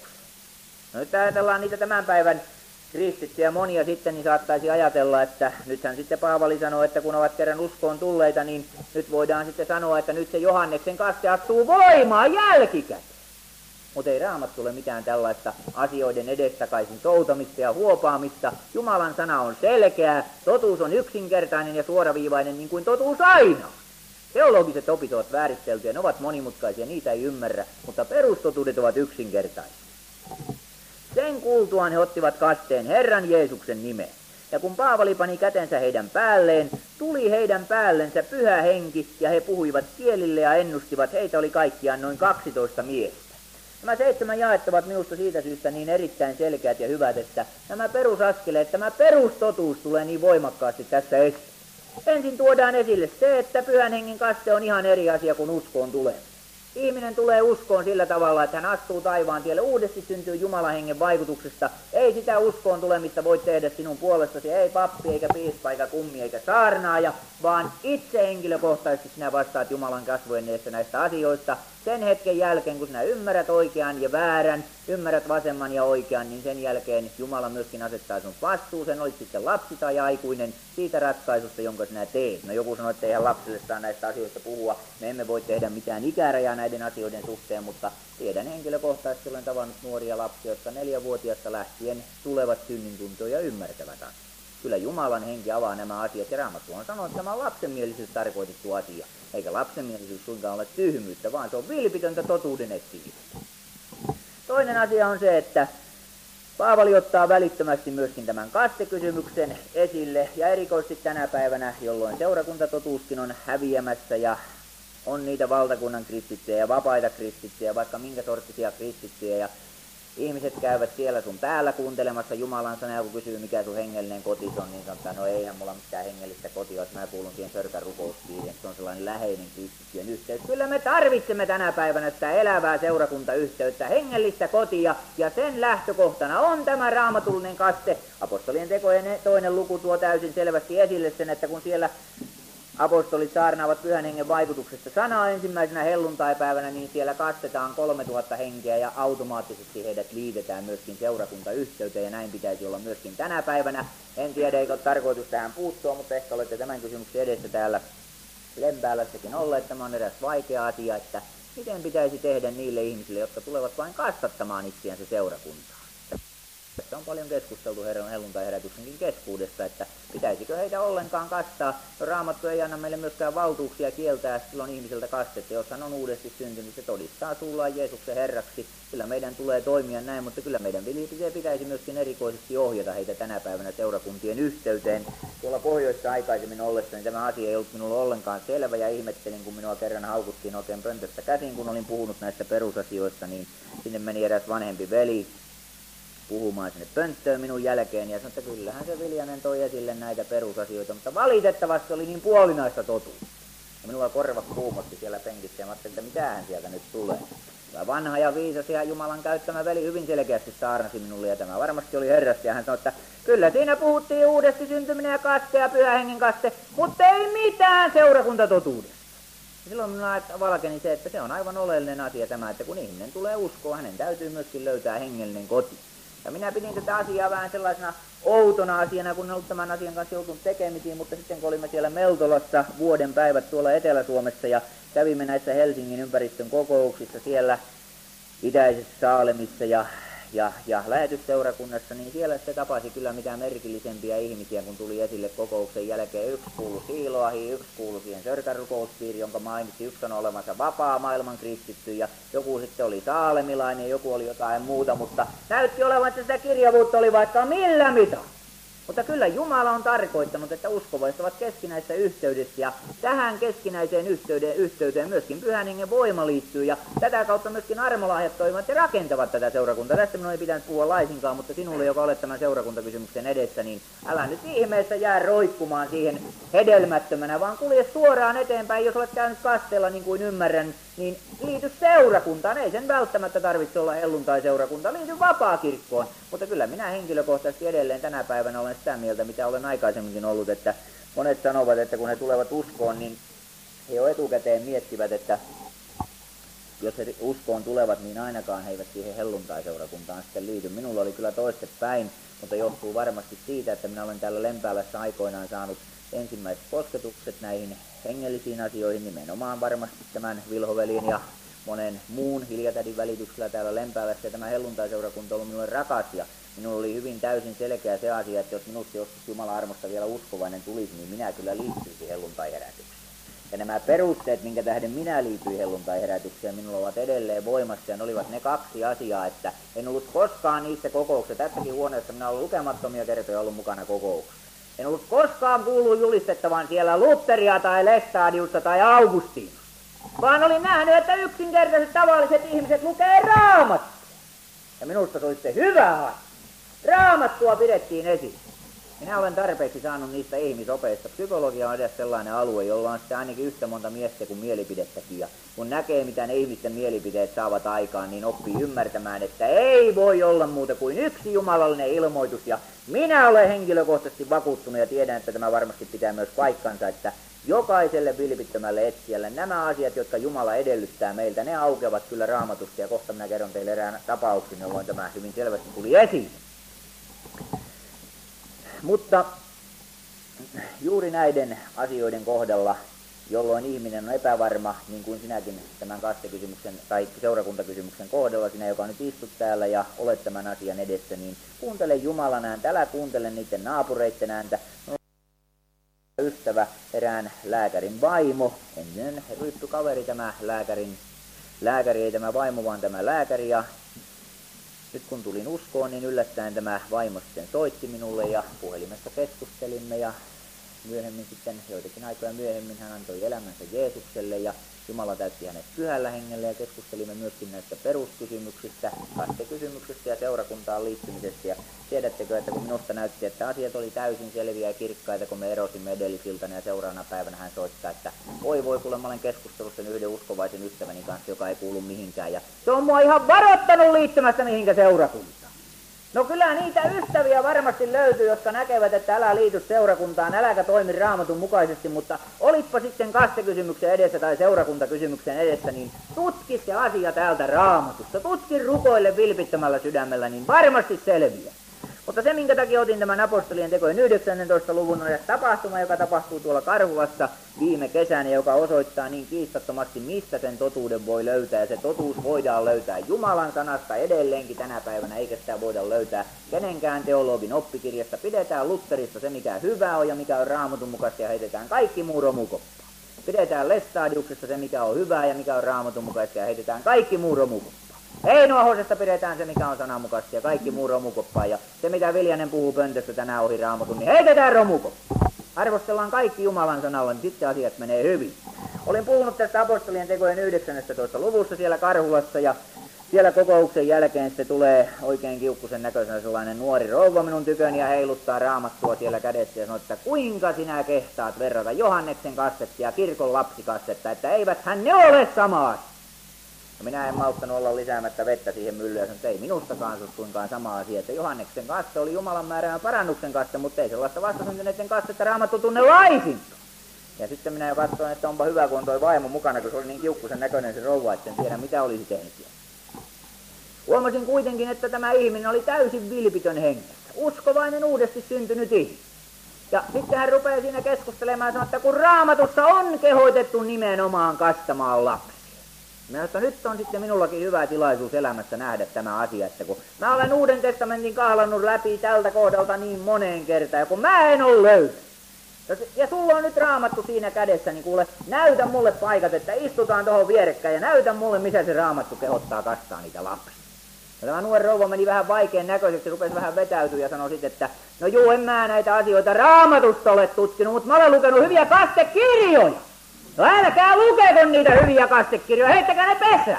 No nyt ajatellaan niitä tämän päivän kristittyjä monia sitten, niin saattaisi ajatella, että nythän sitten Paavali sanoo, että kun ovat kerran uskoon tulleita, niin nyt voidaan sitten sanoa, että nyt se Johanneksen kaste astuu voimaan jälkikäteen. Mutta ei Raamattu ole mitään tällaista asioiden edestakaisin soutamista ja huopaamista. Jumalan sana on selkeä, totuus on yksinkertainen ja suoraviivainen niin kuin totuus aina. Teologiset opit ovat vääristeltyjä, ne ovat monimutkaisia, niitä ei ymmärrä, mutta perustotuudet ovat yksinkertaisia. Se, sen kuultuaan he ottivat kasteen Herran Jeesuksen nimeen. Ja kun Paavali pani kätensä heidän päälleen, tuli heidän päällensä pyhä henki, ja he puhuivat kielille ja ennustivat. Heitä oli kaikkiaan noin kaksitoista miestä. Nämä seitsemän jaetta ovat minusta siitä syystä niin erittäin selkeät ja hyvät, että nämä perusaskeleet, tämä perustotuus tulee niin voimakkaasti tässä esille. Ensin tuodaan esille se, että pyhän hengen kaste on ihan eri asia kuin uskoon tulee. Ihminen tulee uskoon sillä tavalla, että hän astuu taivaan tielle, uudesti syntyy Jumalan hengen vaikutuksesta. Ei sitä uskoon tulemista voi tehdä sinun puolestasi, ei pappi, eikä piispa, eikä kummi, eikä saarnaaja, vaan itse henkilökohtaisesti sinä vastaat Jumalan kasvojen edessä näistä asioista. Sen hetken jälkeen, kun sinä ymmärrät oikean ja väärän, ymmärrät vasemman ja oikean, niin sen jälkeen Jumala myöskin asettaa sun vastuuseen, olit sitten lapsi tai aikuinen, siitä ratkaisusta, jonka sinä teet. No joku sanoo, että eihän lapsille saa näistä asioista puhua, me emme voi tehdä mitään ikärajaa näiden asioiden suhteen, mutta tiedän henkilökohtaisesti, olen tavannut nuoria lapsia, jotka neljävuotiaasta lähtien tulevat synnintuntoon ja ymmärtävät asiat. Kyllä Jumalan henki avaa nämä asiat, ja Raamattu on sanonut, että tämä on lapsenmielisyys tarkoitettu asia. Eikä lapsenmielisyys suinkaan ole tyhmyyttä, vaan se on vilpitöntä totuuden etsimistä. Toinen asia on se, että Paavali ottaa välittömästi myöskin tämän kastekysymyksen esille, ja erikoisesti tänä päivänä, jolloin seurakuntatotuuskin on häviämässä, ja on niitä valtakunnan kristittyjä ja vapaita kristittyjä, vaikka minkä sorttisia kristittyjä, ja ihmiset käyvät siellä sun päällä kuuntelemassa Jumalan sanaa, kun kysyy mikä sun hengellinen koti on, niin sanotaan, no eihän mulla mitään hengellistä kotia, jos mä kuulun siihen Sörkän rukouspiiriin, se on sellainen läheinen kristittyjen yhteys. Kyllä me tarvitsemme tänä päivänä sitä elävää seurakuntayhteyttä, hengellistä kotia, ja sen lähtökohtana on tämä raamatullinen kaste. Apostolien tekojen toinen luku tuo täysin selvästi esille sen, että kun siellä apostolit saarnaavat pyhän hengen vaikutuksesta sanaa ensimmäisenä helluntaipäivänä, niin siellä kastetaan kolmetuhatta henkeä ja automaattisesti heidät liitetään myöskin seurakuntayhteyteen, ja näin pitäisi olla myöskin tänä päivänä. En tiedä, eikö ole tarkoitus tähän puuttua, mutta ehkä olette tämän kysymyksen edessä täällä Lempäälässäkin olleet. Tämä on eräs vaikea asia, että miten pitäisi tehdä niille ihmisille, jotka tulevat vain kastattamaan itseänsä seurakuntaan. Tästä on paljon keskusteltu helluntaiherätyksenkin keskuudesta, että pitäisikö heitä ollenkaan kastaa. No, Raamattu ei anna meille myöskään valtuuksia kieltää silloin ihmiseltä kastetta, jos hän on uudesti syntynyt, se todistaa suullaan Jeesuksen Herraksi. Kyllä meidän tulee toimia näin, mutta kyllä meidän pitäisi myöskin erikoisesti ohjata heitä tänä päivänä seurakuntien yhteyteen. Tuolla pohjoissa aikaisemmin ollessa, niin tämä asia ei ollut minulle ollenkaan selvä, ja ihmettelin, kun minua kerran haukuttiin oikein pöntöstä käsin, kun olin puhunut näistä perusasioista, niin sinne meni eräs vanhempi veli puhumaan sinne pönttöön minun jälkeen, ja sanoi, että kyllähän se Viljanen toi esille näitä perusasioita, mutta valitettavasti oli niin puolinaista totuutta. Ja minulla korvat kuumotti siellä penkissä, ja mä ajattelin, että mitähän sieltä nyt tulee. Ja vanha ja viisas ja Jumalan käyttämä veli hyvin selkeästi saarnasi minulle, ja tämä varmasti oli Herrasta, ja hän sanoi, että kyllä siinä puhuttiin uudesti syntyminen ja kaste ja pyhä hengen kaste, mutta ei mitään seurakuntatotuudesta. Ja silloin minulla valkeni se, että se on aivan oleellinen asia tämä, että kun ihminen tulee uskoon, hänen täytyy myöskin löytää hengellinen koti. Ja minä pidin tätä asiaa vähän sellaisena outona asiana, kun en ollut tämän asian kanssa joutunut tekemisiin, mutta sitten kun olimme siellä Meltolassa vuoden päivät tuolla Etelä-Suomessa ja kävimme näissä Helsingin ympäristön kokouksissa siellä itäisessä Saalemissa ja, ja, ja lähetysseurakunnassa, niin siellä se tapasi kyllä mitään merkillisempiä ihmisiä, kun tuli esille kokouksen jälkeen. Yksi kuului Siiloahiin, yksi kuului siihen Sörkän rukouspiiriin, jonka mainitsi, yksi on olevansa vapaa maailman kristitty, ja joku sitten oli saalemilainen, joku oli jotain muuta, mutta näytti olevan, että sitä kirjavuutta oli vaikka millä mitä. Mutta kyllä Jumala on tarkoittanut, että uskovaiset ovat keskinäisessä yhteydessä, ja tähän keskinäiseen yhteyteen, yhteyteen myöskin pyhän hengen voima liittyy, ja tätä kautta myöskin armolahjat toimivat ja rakentavat tätä seurakuntaa. Tästä minun ei pitänyt puhua laisinkaan, mutta sinulle, joka olet tämän seurakuntakysymyksen edessä, niin älä nyt ihmeessä jää roikkumaan siihen hedelmättömänä, vaan kulje suoraan eteenpäin. Jos olet käynyt kasteella, niin kuin ymmärrän, niin liity seurakuntaan. Ei sen välttämättä tarvitse olla helluntai-seurakunta, liity vapaakirkkoon. Mutta kyllä minä henkilökohtaisesti edelleen tänä päivänä olen sitä mieltä, mitä olen aikaisemminkin ollut, että monet sanovat, että kun he tulevat uskoon, niin he jo etukäteen miettivät, että jos he uskoon tulevat, niin ainakaan he eivät siihen helluntai-seurakuntaan sitten liity. Minulla oli kyllä toistepäin, mutta johtuu varmasti siitä, että minä olen täällä Lempäälässä aikoinaan saanut ensimmäiset kosketukset näihin hengellisiin asioihin, nimenomaan varmasti tämän Vilhovelin ja monen muun Hiljatädin välityksellä täällä Lempäälässä, ja tämä helluntai-seurakunta on ollut minulle rakas, ja minulla oli hyvin täysin selkeä se asia, että jos minusta joskus Jumalan armosta vielä uskovainen tulisi, niin minä kyllä liittyisin helluntai-herätykseen. Ja nämä perusteet, minkä tähden minä liityin helluntai-herätykseen, minulla ovat edelleen voimassa, ja ne olivat ne kaksi asiaa, että en ollut koskaan niissä kokouksissa, tässäkin huoneessa minä olen lukemattomia kertoja ollut mukana kokouksessa. En ollut koskaan kuullut julistettavan siellä Lutheria tai Lestadiusta tai Augustinusta, vaan olin nähnyt, että yksinkertaiset tavalliset ihmiset lukee Raamattua. Ja minusta se oli se hyvä asia. Raamattua pidettiin esillä. Minä olen tarpeeksi saanut niistä ihmisopeista. Psykologia on edes sellainen alue, jolla on sitten ainakin yhtä monta miestä kuin mielipidettäkin. Ja kun näkee, mitä ne ihmisten mielipiteet saavat aikaan, niin oppii ymmärtämään, että ei voi olla muuta kuin yksi jumalallinen ilmoitus. Ja minä olen henkilökohtaisesti vakuuttunut ja tiedän, että tämä varmasti pitää myös paikkansa, että jokaiselle vilpittömälle etsijälle nämä asiat, jotka Jumala edellyttää meiltä, ne aukeavat kyllä Raamatusta. Ja kohta minä kerron teille erään tapauksen, jolloin tämä hyvin selvästi tuli esiin. Mutta juuri näiden asioiden kohdalla, jolloin ihminen on epävarma, niin kuin sinäkin tämän kastekysymyksen tai seurakuntakysymyksen kohdalla, sinä joka nyt istut täällä ja olet tämän asian edessä, niin kuuntele Jumalan ääntä, älä kuuntele niiden naapureiden ääntä. Ystävä, erään lääkärin vaimo, ennen ryppy kaveri tämä lääkärin, lääkäri ei tämä vaimo, vaan tämä lääkäri, ja nyt kun tulin uskoon, niin yllättäen tämä vaimo sitten soitti minulle ja puhelimessa keskustelimme ja myöhemmin sitten, joitakin aikoja myöhemmin hän antoi elämänsä Jeesukselle ja Jumala täytti hänet pyhällä hengellä ja keskustelimme myöskin näistä peruskysymyksistä, kastekysymyksistä ja seurakuntaan liittymisestä. Ja tiedättekö, että kun minusta näytti, että asiat oli täysin selviä ja kirkkaita, kun me erosimme edellisiltana ja seuraavana päivänä hän soittaa, että oi voi, kuule mä olen keskustelussa yhden uskovaisen ystäväni kanssa, joka ei kuulu mihinkään. Ja se on mua ihan varoittanut liittymästä mihinkä seurakuntaan. No kyllä niitä ystäviä varmasti löytyy, jotka näkevät, että älä liity seurakuntaan, äläkä toimi Raamatun mukaisesti, mutta olitpa sitten kastekysymyksen edessä tai seurakuntakysymyksen edessä, niin tutki se asia täältä Raamatusta, tutki rukoille vilpittömällä sydämellä, niin varmasti selviää. Mutta se, minkä takia otin tämän apostolien tekojen yhdeksännentoista luvun, on tapahtuma, joka tapahtuu tuolla Karhulassa viime kesänä, joka osoittaa niin kiistattomasti, mistä sen totuuden voi löytää. Ja se totuus voidaan löytää Jumalan sanasta edelleenkin tänä päivänä, eikä sitä voida löytää kenenkään teologin oppikirjasta. Pidetään Lutherista se, mikä hyvä on ja mikä on Raamatun mukaista, ja heitetään kaikki muu romukoppaan. Pidetään Lestadiuksesta se, mikä on hyvää ja mikä on Raamatun mukaista, ja heitetään kaikki muu romukoppaan. Heinoahosesta pidetään se, mikä on sananmukaista, ja kaikki muu romukoppaa. Ja se, mitä Viljanen puhuu pöntöstä tänään ohi Raamatun, niin heitetään romukoppaa. Arvostellaan kaikki Jumalan sanalla, niin sitten asiat menee hyvin. Olin puhunut tästä apostolien tekojen yhdeksännentoista luvussa siellä Karhulassa, ja siellä kokouksen jälkeen sitten tulee oikein kiukkusen näköisenä sellainen nuori rouva minun tyköni ja heiluttaa Raamattua siellä kädessä ja sanoo, että kuinka sinä kehtaat verrata Johanneksen kastetta ja kirkon lapsikastetta, että eiväthän ne ole sama asia. Ja minä en malttanut olla lisäämättä vettä siihen myllyyn ja sanoin, että ei minustakaan suinkaan sama asia, että Johanneksen kaste oli Jumalan määräämä parannuksen kaste, mutta ei sellaista vastasyntyneiden kastetta Raamattu tunne laisinkaan. Ja sitten minä jo katsoin, että onpa hyvä, kun on toi vaimo mukana, kun se oli niin kiukkusen näköinen se rouva, että en tiedä mitä olisi tehnyt. Huomasin kuitenkin, että tämä ihminen oli täysin vilpitön hengessä, uskovainen uudesti syntynyt ihminen. Ja sitten hän rupeaa siinä keskustelemaan ja sanoo, että kun Raamatussa on kehoitettu nimenomaan kastamaan lapsia. Minä sanon, että nyt on sitten minullakin hyvä tilaisuus elämässä nähdä tämä asia, että kun mä olen Uuden testamentin kahlannut läpi tältä kohdalta niin moneen kertaan, ja kun mä en ole löytänyt. Ja sulla on nyt Raamattu siinä kädessä, niin kuule, näytä mulle paikat, että istutaan tuohon vierekkäin ja näytä mulle, missä se Raamattu kehottaa kastaa niitä lapsia. Ja tämä nuori rouva meni vähän vaikean näköiseksi, rupesi vähän vetäytyä ja sanoi sitten, että no juu, en mä näitä asioita Raamatusta ole tutkinut, mutta mä olen lukenut hyviä kastekirjoja. No älkää lukeko niitä hyviä kastekirjoja, heittäkää ne pesään.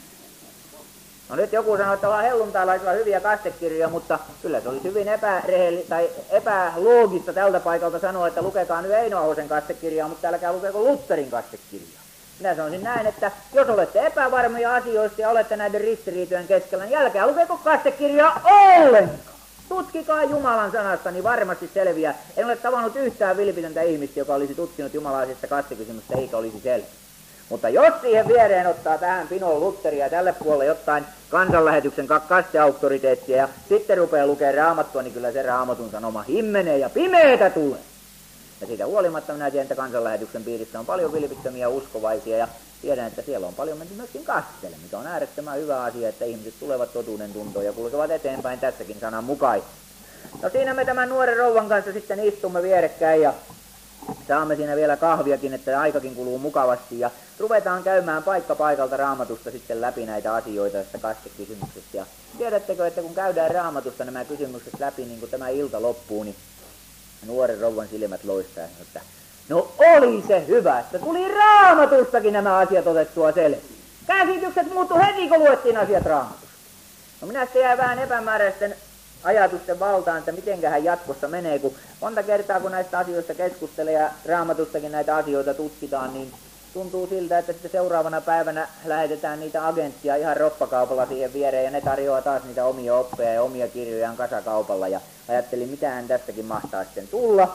No nyt joku sanoo, että ollaan helluntailaisilla hyviä kastekirjoja, mutta kyllä se olisi hyvin epärehelli, tai epäloogista tältä paikalta sanoa, että lukekaa nyt Eino Ahosen kastekirjaa, mutta älkää lukeko Lutherin kastekirjaa. Minä sanoisin näin, että jos olette epävarmoja asioista ja olette näiden ristiriitojen keskellä, niin älkää lukeko kastekirjaa ollenkaan. Tutkikaa Jumalan sanasta, niin varmasti selviää. En ole tavannut yhtään vilpitöntä ihmistä, joka olisi tutkinut jumalaisesta kastekysymystä, eikä olisi selviä. Mutta jos siihen viereen ottaa tähän pinoon Lutheria ja tälle puolelle jotain kansanlähetyksen kasteauktoriteettia ja sitten rupeaa lukemaan Raamattua, niin kyllä se Raamatun sanoma himmenee ja pimeätä tulee. Ja siitä huolimatta minä tiedän, että kansanlähetyksen piirissä on paljon vilpittömiä uskovaisia ja tiedän, että siellä on paljon menty myöskin kastelle, mikä on äärettömän hyvä asia, että ihmiset tulevat totuuden tuntoon ja kulkevat eteenpäin tässäkin sanan mukaisesti. No siinä me tämän nuoren rouvan kanssa sitten istumme vierekkäin ja saamme siinä vielä kahviakin, että aikakin kuluu mukavasti ja ruvetaan käymään paikka paikalta Raamatusta sitten läpi näitä asioita tästä kastekysymyksestä. Ja tiedättekö, että kun käydään Raamatusta nämä kysymykset läpi, niin kun tämä ilta loppuu, niin nuoren rouvan silmät loistaa, että no oli se hyvä, että tuli Raamatustakin nämä asiat otettua selville. Käsitykset muuttu heti, kun luettiin asiat Raamatusta. No minä sitten jäin vähän epämääräisten ajatusten valtaan, että mitenköhän jatkossa menee, kun monta kertaa kun näistä asioista keskustelee ja Raamatustakin näitä asioita tutkitaan, niin tuntuu siltä, että sitten seuraavana päivänä lähetetään niitä agenttia ihan roppakaupalla siihen viereen ja ne tarjoaa taas niitä omia oppeja ja omia kirjojaan kasakaupalla ja ajattelin, mitähän tästäkin mahtaa sitten tulla.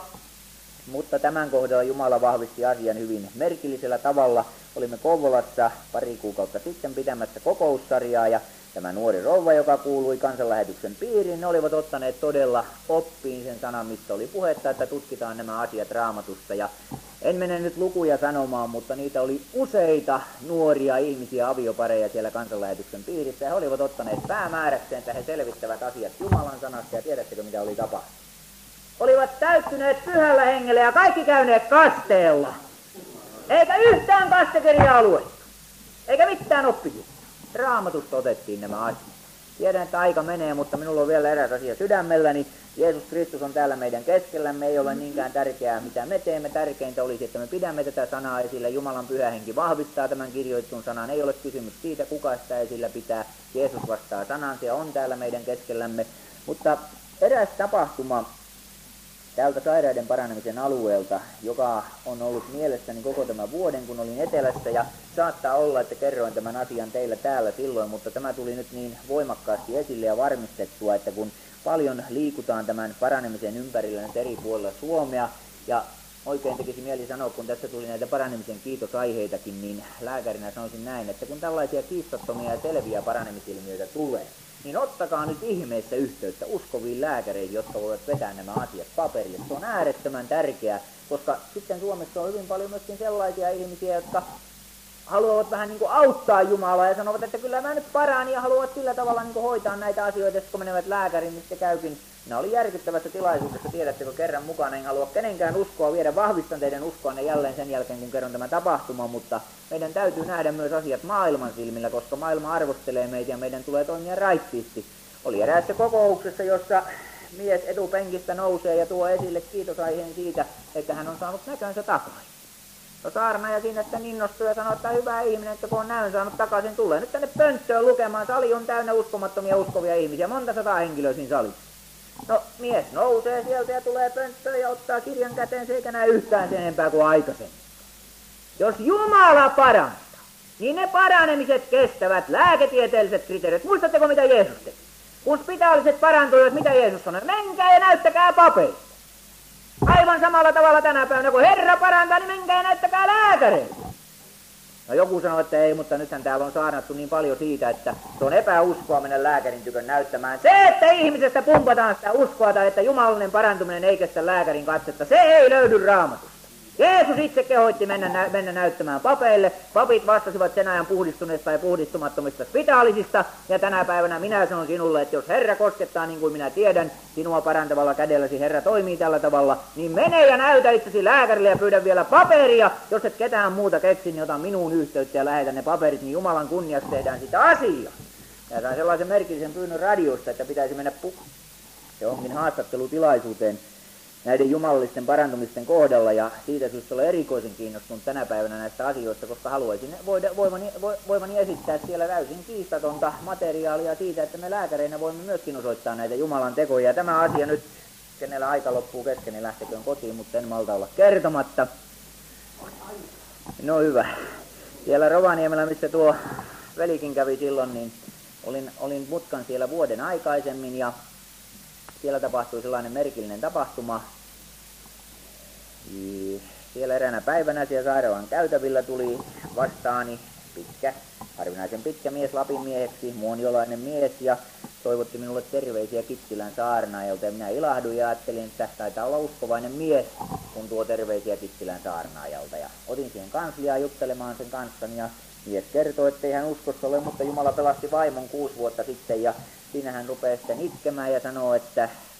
Mutta tämän kohdalla Jumala vahvisti asian hyvin merkillisellä tavalla. Olimme Kouvolassa pari kuukautta sitten pitämässä kokoussarjaa ja tämä nuori rouva, joka kuului kansanlähetyksen piiriin, ne olivat ottaneet todella oppiin sen sanan, mistä oli puhetta, että tutkitaan nämä asiat Raamatusta. Ja en mene nyt lukuja sanomaan, mutta niitä oli useita nuoria ihmisiä, aviopareja siellä kansanlähetyksen piirissä. Ja he olivat ottaneet päämääräkseen, että he selvittävät asiat Jumalan sanasta ja tiedättekö mitä oli tapahtunut. Olivat täyttyneet pyhällä hengellä ja kaikki käyneet kasteella. Eikä yhtään kastekirjaa luettu. Eikä mitään oppikirjaa. Raamatusta otettiin nämä asiat. Tiedän, että aika menee, mutta minulla on vielä eräs asia sydämelläni. Jeesus Kristus on täällä meidän keskellämme. Ei ole niinkään tärkeää, mitä me teemme. Tärkeintä olisi, että me pidämme tätä sanaa esillä. Jumalan pyhä henki vahvistaa tämän kirjoitetun sanan. Ei ole kysymys siitä, kuka sitä esillä pitää. Jeesus vastaa sanansa ja on täällä meidän keskellämme. Mutta eräs tapahtuma täältä sairaiden paranemisen alueelta, joka on ollut mielessäni koko tämän vuoden, kun olin etelässä, ja saattaa olla, että kerroin tämän asian teillä täällä silloin, mutta tämä tuli nyt niin voimakkaasti esille ja varmistettua, että kun paljon liikutaan tämän paranemisen ympärillä nyt eri puolilla Suomea, ja oikein tekisi mieli sanoa, kun tässä tuli näitä paranemisen kiitosaiheitakin, niin lääkärinä sanoisin näin, että kun tällaisia kiistattomia ja selviä paranemisilmiöitä tulee, niin ottakaa nyt ihmeessä yhteyttä uskoviin lääkäreihin, jotka voivat vetää nämä asiat paperille. Se on äärettömän tärkeää, koska sitten Suomessa on hyvin paljon myöskin sellaisia ihmisiä, jotka haluavat vähän niin kuin auttaa Jumalaa ja sanovat, että kyllä mä nyt paraan ja haluavat sillä tavalla niin kuin hoitaa näitä asioita, kun menevät lääkäriin, niin sitten käykin. Minä olin järkyttävässä tilaisuudessa, tiedättekö, kerran mukana, en halua kenenkään uskoa viedä, vahvistan teidän uskoanne jälleen sen jälkeen, kun kerron tämän tapahtuman, mutta meidän täytyy nähdä myös asiat maailman silmillä, koska maailma arvostelee meitä ja meidän tulee toimia raittiisti. Oli eräässä kokouksessa, jossa mies etupenkistä nousee ja tuo esille kiitosaiheen siitä, että hän on saanut näkönsä takaisin. No saarnaaja siinä sitten innostui ja sanoi, että hyvä ihminen, että kun on näön saanut takaisin, tulee nyt tänne pönttöön lukemaan. Sali on täynnä uskomattomia uskovia ihmisiä, monta sataa henkilöä siinä salissa. No mies nousee sieltä ja tulee pönttöön ja ottaa kirjan käteen, se eikä näe yhtään sen enempää kuin aikaisemmin. Jos Jumala parantaa, niin ne paranemiset kestävät lääketieteelliset kriteerit. Muistatteko mitä Jeesus teki? Kun spitaaliset parantuivat, mitä Jeesus sanoi? Menkää ja näyttäkää papeista. Aivan samalla tavalla tänä päivänä, kun Herra parantaa, niin menkää ja näyttäkää lääkäreille. No joku sanoo, että ei, mutta nythän täällä on saarnattu niin paljon siitä, että se on epäuskoa mennä lääkärin tykön näyttämään. Se, että ihmisestä pumpataan sitä uskoa tai että jumalallinen parantuminen ei kestä lääkärin katsetta, se ei löydy Raamatusta. Jeesus itse kehoitti mennä, nä- mennä näyttämään papeille. Papit vastasivat sen ajan puhdistuneista ja puhdistumattomista spitaalisista. Ja tänä päivänä minä sanon sinulle, että jos Herra koskettaa niin kuin minä tiedän, sinua parantavalla kädelläsi Herra toimii tällä tavalla, niin mene ja näytä itsesi lääkärille ja pyydä vielä paperia. Jos et ketään muuta keksi, niin ota minuun yhteyttä ja lähetä ne paperit, niin Jumalan kunniaksi tehdään sitä asiaa. Ja sain sellaisen merkillisen pyynnön radiosta, että pitäisi mennä pu- johonkin haastattelutilaisuuteen näiden jumalallisten parantumisten kohdalla, ja siitä syystä olen erikoisen kiinnostunut tänä päivänä näistä asioista, koska haluaisin voida, voimani, voimani esittää siellä täysin kiistatonta materiaalia siitä, että me lääkäreinä voimme myöskin osoittaa näitä Jumalan tekoja. Ja tämä asia nyt, kenellä aika loppuu kesken, niin lähteköön kotiin, mutta en malta olla kertomatta. No hyvä. Siellä Rovaniemellä, missä tuo velikin kävi silloin, niin olin, olin mutkan siellä vuoden aikaisemmin, ja siellä tapahtui sellainen merkillinen tapahtuma. Siellä eräänä päivänä siellä sairaalan käytävillä tuli vastaani pitkä, harvinaisen pitkä mies Lapin mieheksi, muoniolainen mies, ja toivotti minulle terveisiä Kittilän saarnaajalta. Ja minä ilahduin ja ajattelin, että taitaa olla uskovainen mies, kun tuo terveisiä Kittilän saarnaajalta. Ja otin siihen kansliaan juttelemaan sen kanssani, ja mies kertoi, ettei hän uskossa ole, mutta Jumala pelasti vaimon kuusi vuotta sitten, ja siinä hän rupeaa sitten itkemään ja sanoo, että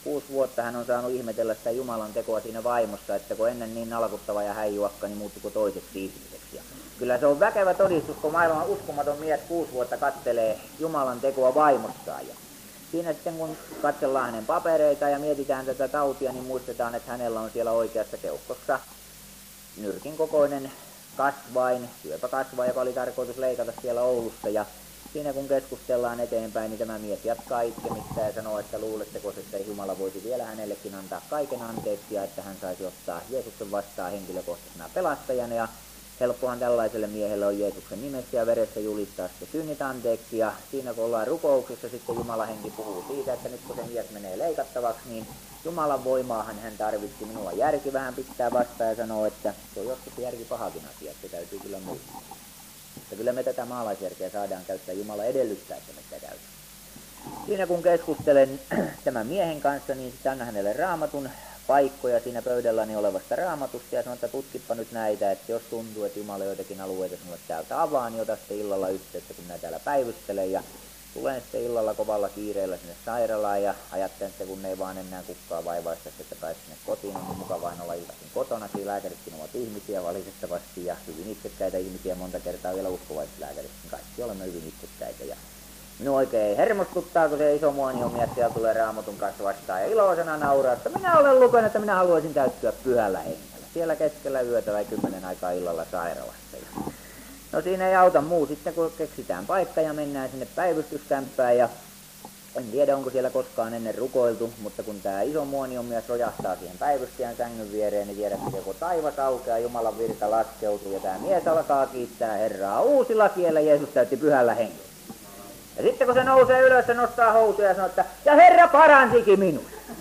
kuusi vuotta hän on saanut ihmetellä sitä Jumalan tekoa siinä vaimossa, että kun ennen niin nalkuttava ja häijyakka, niin muuttuiko toiseksi ihmiseksi. Ja kyllä se on väkevä todistus, kun maailman uskomaton mies kuusi vuotta kattelee Jumalan tekoa vaimossaan. Ja siinä sitten kun katsellaan hänen papereita ja mietitään tätä tautia, niin muistetaan, että hänellä on siellä oikeassa keuhkossa nyrkin kokoinen kasvain, syöpäkasvain, joka oli tarkoitus leikata siellä Oulussa. Ja siinä kun keskustellaan eteenpäin, niin tämä mies jatkaa itkemistä ja sanoo, että luuletteko, että Jumala voisi vielä hänellekin antaa kaiken anteeksi ja että hän saisi ottaa Jeesuksen vastaan henkilökohtaisena pelastajana. Ja helppohan tällaiselle miehelle on Jeesuksen nimessä ja veressä julistaa sitten synnit anteeksi. Ja siinä kun ollaan rukouksessa, sitten Jumalan henki puhuu siitä, että nyt kun se mies menee leikattavaksi, niin Jumalan voimaahan hän tarvitsi. Minulla järki vähän pistää vastaan ja sanoo, että se on joskus järki pahakin asia, että se täytyy kyllä muistaa. Mutta kyllä me tätä maalaisjärkeä saadaan käyttää, Jumala edellyttää, että me sitä käytetään. Siinä kun keskustelen tämän miehen kanssa, niin sitten annan hänelle raamatun paikkoja siinä pöydälläni olevasta raamatusta ja sanon, että tutkippa nyt näitä, että jos tuntuu, että Jumala joitakin alueita sinulle täältä avaa, niin ota sitten illalla yhteyttä, kun minä täällä päivystelen. Ja tulen sitten illalla kovalla kiireellä sinne sairaalaan ja ajattelen, että kun ei vaan enää kukkaa vaivaista, että pääsi sinne kotiin, on niin mukava aina olla iltakin kotona. Siinä lääkäritkin ovat ihmisiä valitettavasti ja hyvin itsekkäitä ihmisiä, monta kertaa vielä uskovaiset lääkärit. Kaikki olemme hyvin itsekkäitä. Ja minua oikein hermostuttaa, kun se iso muoniomies siellä tulee raamatun kanssa vastaan ja iloisena nauraa, että minä olen lukenut, että minä haluaisin täyttyä pyhällä hengellä. Siellä keskellä yötä vai kymmenen aikaa illalla sairaalassa. No siinä ei auta muu sitten, kun keksitään paikka ja mennään sinne päivystyskämppään ja en tiedä, onko siellä koskaan ennen rukoiltu, mutta kun tämä iso muoniomies rojahtaa siihen päivystäjän sängyn viereen, niin tiedät, että joko taivas aukeaa, Jumalan virta laskeutuu ja tämä mies alkaa kiittää Herraa uusilla kielellä, Jeesus täytti pyhällä hengellä. Ja sitten kun se nousee ylös, se nostaa housuja ja sanoo, että ja Herra paransikin minua.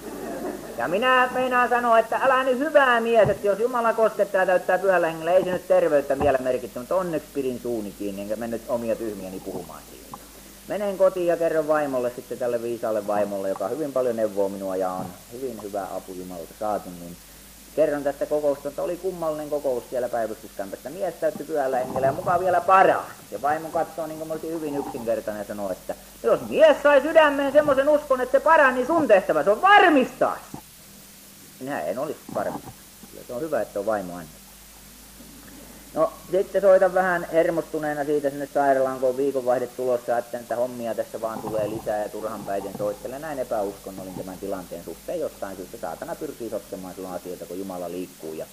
Ja minä meinaan sanoa, että älä nyt hyvää mies, että jos Jumala koskettaa ja täyttää pyhällä hengellä, ei se nyt terveyttä vielä merkitty, mutta onneksi pidin suuni kiinni, enkä mennyt omia tyhmiäni puhumaan siitä. Menen kotiin ja kerron vaimolle sitten tälle viisaalle vaimolle, joka hyvin paljon neuvoo minua ja on hyvin hyvä apu Jumalalta saatu, niin kerron tästä kokousta, että oli kummallinen kokous siellä päivystyskämpässä. Mies täytti pyhällä hengellä ja mukaan vielä paraa. Ja vaimo katsoo, niin kuin mä olisin hyvin yksinkertainen, ja sanoo, että jos mies sai sydämeen semmoisen uskon, että se paraa, niin sun tehtävä se on varmistaa. Minä en olisi varmistaa. Se on hyvä, että on vaimo annettu. No sitten soitan vähän hermostuneena siitä sinne sairaalaan, kun on viikonvaihde tulossa, ajattelen, että hommia tässä vaan tulee lisää ja turhanpäiten soittelen. Näin epäuskonnollin tämän tilanteen suhteen jostain syystä. Saatana pyrkii sotkemaan silloin asioita, kun Jumala liikkuu. Ja,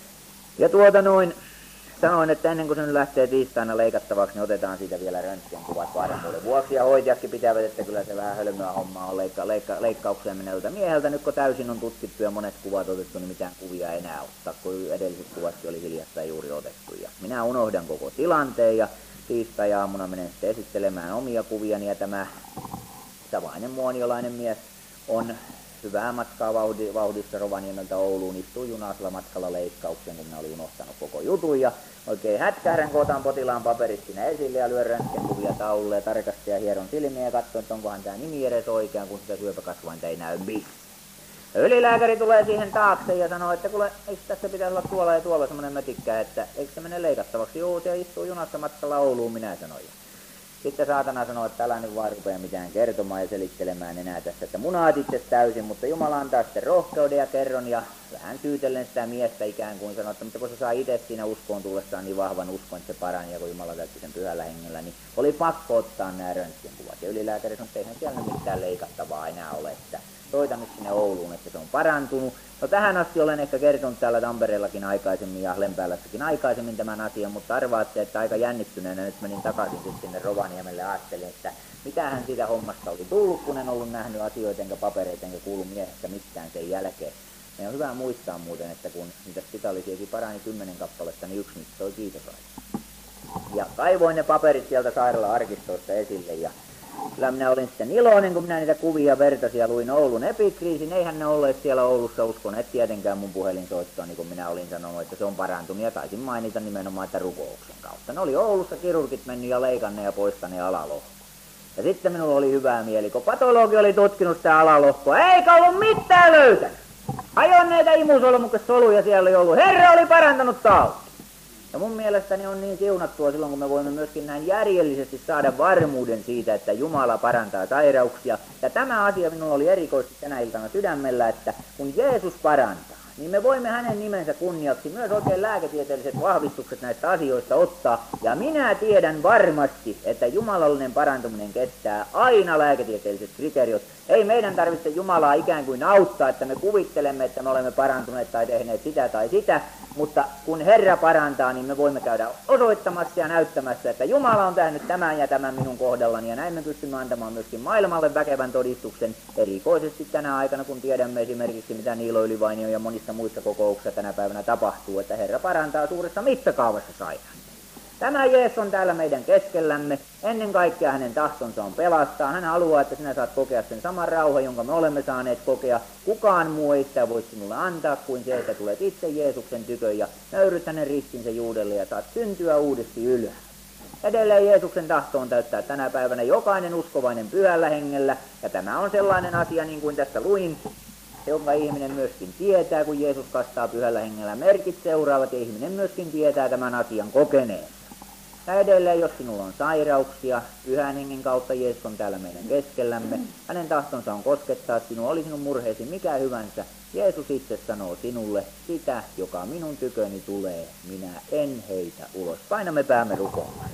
ja tuota noin, sanoin, että ennen kuin se nyt lähtee tiistaina leikattavaksi, niin otetaan siitä vielä röntgenkuvat varmuuden vuoksi. Ja hoitajatkin pitävät, että kyllä se vähän hölmöä hommaa on leikka, leikka, leikkaukseen menevältä mieheltä. Nyt kun täysin on tutkittu ja monet kuvat otettu, niin mitään kuvia ei enää ottaa, kun edelliset kuvatkin oli hiljattain juuri otettu. Ja minä unohdan koko tilanteen ja tiistai-aamuna menen sitten esittelemään omia kuviani. Ja tämä savainen muoniolainen mies on hyvää matkaa vauhdi, vauhdissa Rovaniemeltä Ouluun, istuu junasella matkalla leikkaukseen, kun minä olin unohtanut koko jutun. Ja oikein hätkähdän, kun otan potilaan paperit sinne esille ja lyön röntgenkuvia taululle ja tarkastan ja hieron silmiä ja katson, että onkohan tämä nimi edes oikean, kun sitä syöpäkasvainta ei näy missään. Ylilääkäri tulee siihen taakse ja sanoo, että kuule, eikö tässä pitäisi olla tuolla ja tuolla semmoinen mötikkä, että eikö se mene leikattavaksi? Juu, se istuu junassa matkalla Ouluun, minä sanoin. Sitten saatana sanoo, että älä nyt vaan rupea mitään kertomaan ja selittelemään enää tässä, että munaat itse täysin, mutta Jumala antaa sitten rohkeuden ja kerron ja vähän syytellen sitä miestä ikään kuin sanoo, että mutta kun se saa itse siinä uskoon tullessaan niin vahvan uskon, että se parani ja kun Jumala täytti sen pyhällä hengellä, niin oli pakko ottaa nämä röntgenkuvat. Ja ylilääkäri sanoi, että eihän siellä mitään leikattavaa enää ole, että soita nyt sinne Ouluun, että se on parantunut. No tähän asti olen ehkä kertonut täällä Tampereellakin aikaisemmin ja Lempäälässäkin aikaisemmin tämän asian, mutta arvaatte, että aika jännittyneenä nyt menin takaisin sitten sinne Rovaniemelle ja ajattelin, että mitähän siitä hommasta oli tullut, kun en ollut nähnyt asioita enkä papereita enkä kuulu miehestä mitään sen jälkeen. Ja on hyvä muistaa muuten, että kun niitä spitaalisiakin parani kymmenen kappaletta, niin yksi niistä toi kiitos aina. Ja kaivoin ne paperit sieltä sairaala-arkistoista esille ja kyllä minä olin sitten iloinen, kun minä niitä kuvia vertasin ja luin Oulun epikriisin. Eihän ne olleet siellä Oulussa uskoneet tietenkään mun puhelinsoittoa, niin kuin minä olin sanonut, että se on parantunut. Ja taisin mainita nimenomaan, että rukouksen kautta. Ne oli Oulussa kirurgit mennyt ja leikanneet ja poistaneet alalohko. Ja sitten minulla oli hyvää mieli, kun patologi oli tutkinut sitä alalohkoa. Eikä ollut mitään löytänyt. Ajonneita imusolmukset soluja siellä oli ollut. Herra oli parantanut tauti. Ja mun mielestäni on niin siunattua silloin, kun me voimme myöskin näin järjellisesti saada varmuuden siitä, että Jumala parantaa sairauksia. Ja tämä asia minulla oli erikoisesti tänä iltana sydämellä, että kun Jeesus parantaa, niin me voimme hänen nimensä kunniaksi myös oikein lääketieteelliset vahvistukset näistä asioista ottaa. Ja minä tiedän varmasti, että jumalallinen parantuminen kestää aina lääketieteelliset kriteerit. Ei meidän tarvitse Jumalaa ikään kuin auttaa, että me kuvittelemme, että me olemme parantuneet tai tehneet sitä tai sitä. Mutta kun Herra parantaa, niin me voimme käydä osoittamassa ja näyttämässä, että Jumala on tehnyt tämän ja tämän minun kohdallani. Ja näin me pystymme antamaan myöskin maailmalle väkevän todistuksen, erikoisesti tänä aikana, kun tiedämme esimerkiksi, mitä Niilo Ylivainio ja monissa muissa kokouksissa tänä päivänä tapahtuu, että Herra parantaa suuressa mittakaavassa sairaan. Tämä Jeesus on täällä meidän keskellämme. Ennen kaikkea hänen tahtonsa on pelastaa. Hän haluaa, että sinä saat kokea sen saman rauhan, jonka me olemme saaneet kokea. Kukaan muu ei sitä voi sinulle antaa kuin se, että tulet itse Jeesuksen tykön ja nöyryt hänen ristinsä juudelle ja saat syntyä uudesti ylhäällä. Edelleen Jeesuksen tahto on täyttää tänä päivänä jokainen uskovainen pyhällä hengellä. Ja tämä on sellainen asia, niin kuin tässä luin, jonka ihminen myöskin tietää, kun Jeesus kastaa pyhällä hengellä merkit seuraavat, ja ihminen myöskin tietää tämän asian kokeneensa. Ja edelleen, jos sinulla on sairauksia, pyhän hengen kautta Jeesus on täällä meidän keskellämme. Hänen tahtonsa on koskettaa sinua, oli sinun murheesi mikä hyvänsä. Jeesus itse sanoo sinulle, sitä, joka minun tyköni tulee, minä en heitä ulos. Painamme päämme rukoilemaan.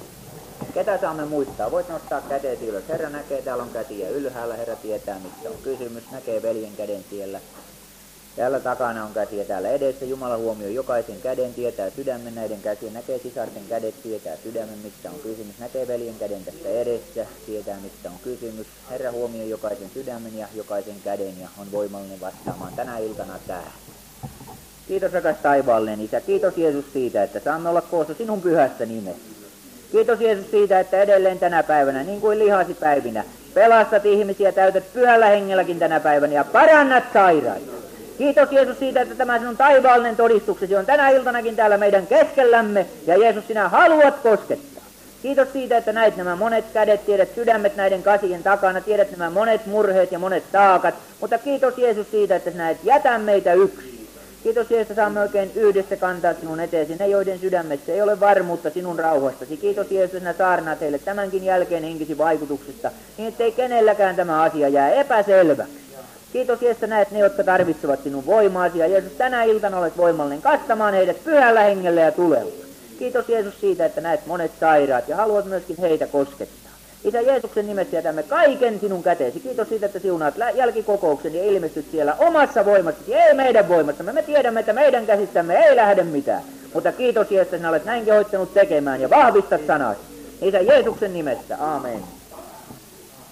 Ketä saamme muistaa? Voit nostaa käteesi ylös. Herra näkee, täällä on käsiä ylhäällä. Herra tietää, mistä on kysymys. Näkee veljen käden siellä. Täällä takana on käsiä, täällä edessä. Jumala huomioi jokaisen käden, tietää sydämen näiden käsiä. Näkee sisarten kädet, tietää sydämen, mistä on kysymys. Näkee veljen käden tästä edessä, tietää, mistä on kysymys. Herra huomioi jokaisen sydämen ja jokaisen käden ja on voimallinen vastaamaan tänä iltana tähän. Kiitos rakas taivaallinen Isä. Kiitos Jeesus siitä, että saamme olla koossa sinun pyhässä nimessä. Kiitos Jeesus siitä, että edelleen tänä päivänä, niin kuin lihasi päivinä, pelastat ihmisiä, täytät pyhällä hengelläkin tänä päivänä ja parannat sairaita. Kiitos Jeesus siitä, että tämä sinun taivaallinen todistuksesi on tänä iltanakin täällä meidän keskellämme, ja Jeesus, sinä haluat koskettaa. Kiitos siitä, että näit nämä monet kädet, tiedät sydämet näiden kasien takana, tiedät nämä monet murheet ja monet taakat, mutta kiitos Jeesus siitä, että sinä et jätä meitä yksin. Kiitos Jeesus, että saamme oikein yhdessä kantaa sinun eteesi, ne joiden sydämessä ei ole varmuutta sinun rauhastasi. Kiitos Jeesus, että sinä saarnaat heille tämänkin jälkeen henkisi vaikutuksesta, niin ettei kenelläkään tämä asia jää epäselväksi. Kiitos Jeesus, että näet ne, jotka tarvitsevat sinun voimaasi, ja Jeesus, tänä iltana olet voimallinen kastamaan heidät pyhällä hengellä ja tulella. Kiitos Jeesus siitä, että näet monet sairaat ja haluat myöskin heitä koskettaa. Isä Jeesuksen nimessä jätämme kaiken sinun käteesi. Kiitos siitä, että siunaat jälkikokouksen ja ilmestyt siellä omassa voimassasi, ei meidän voimassamme. Me tiedämme, että meidän käsistämme ei lähde mitään. Mutta kiitos Jeesus, että sinä olet näin kehoittanut tekemään ja vahvistat sanasi. Isä Jeesuksen nimessä. Aamen.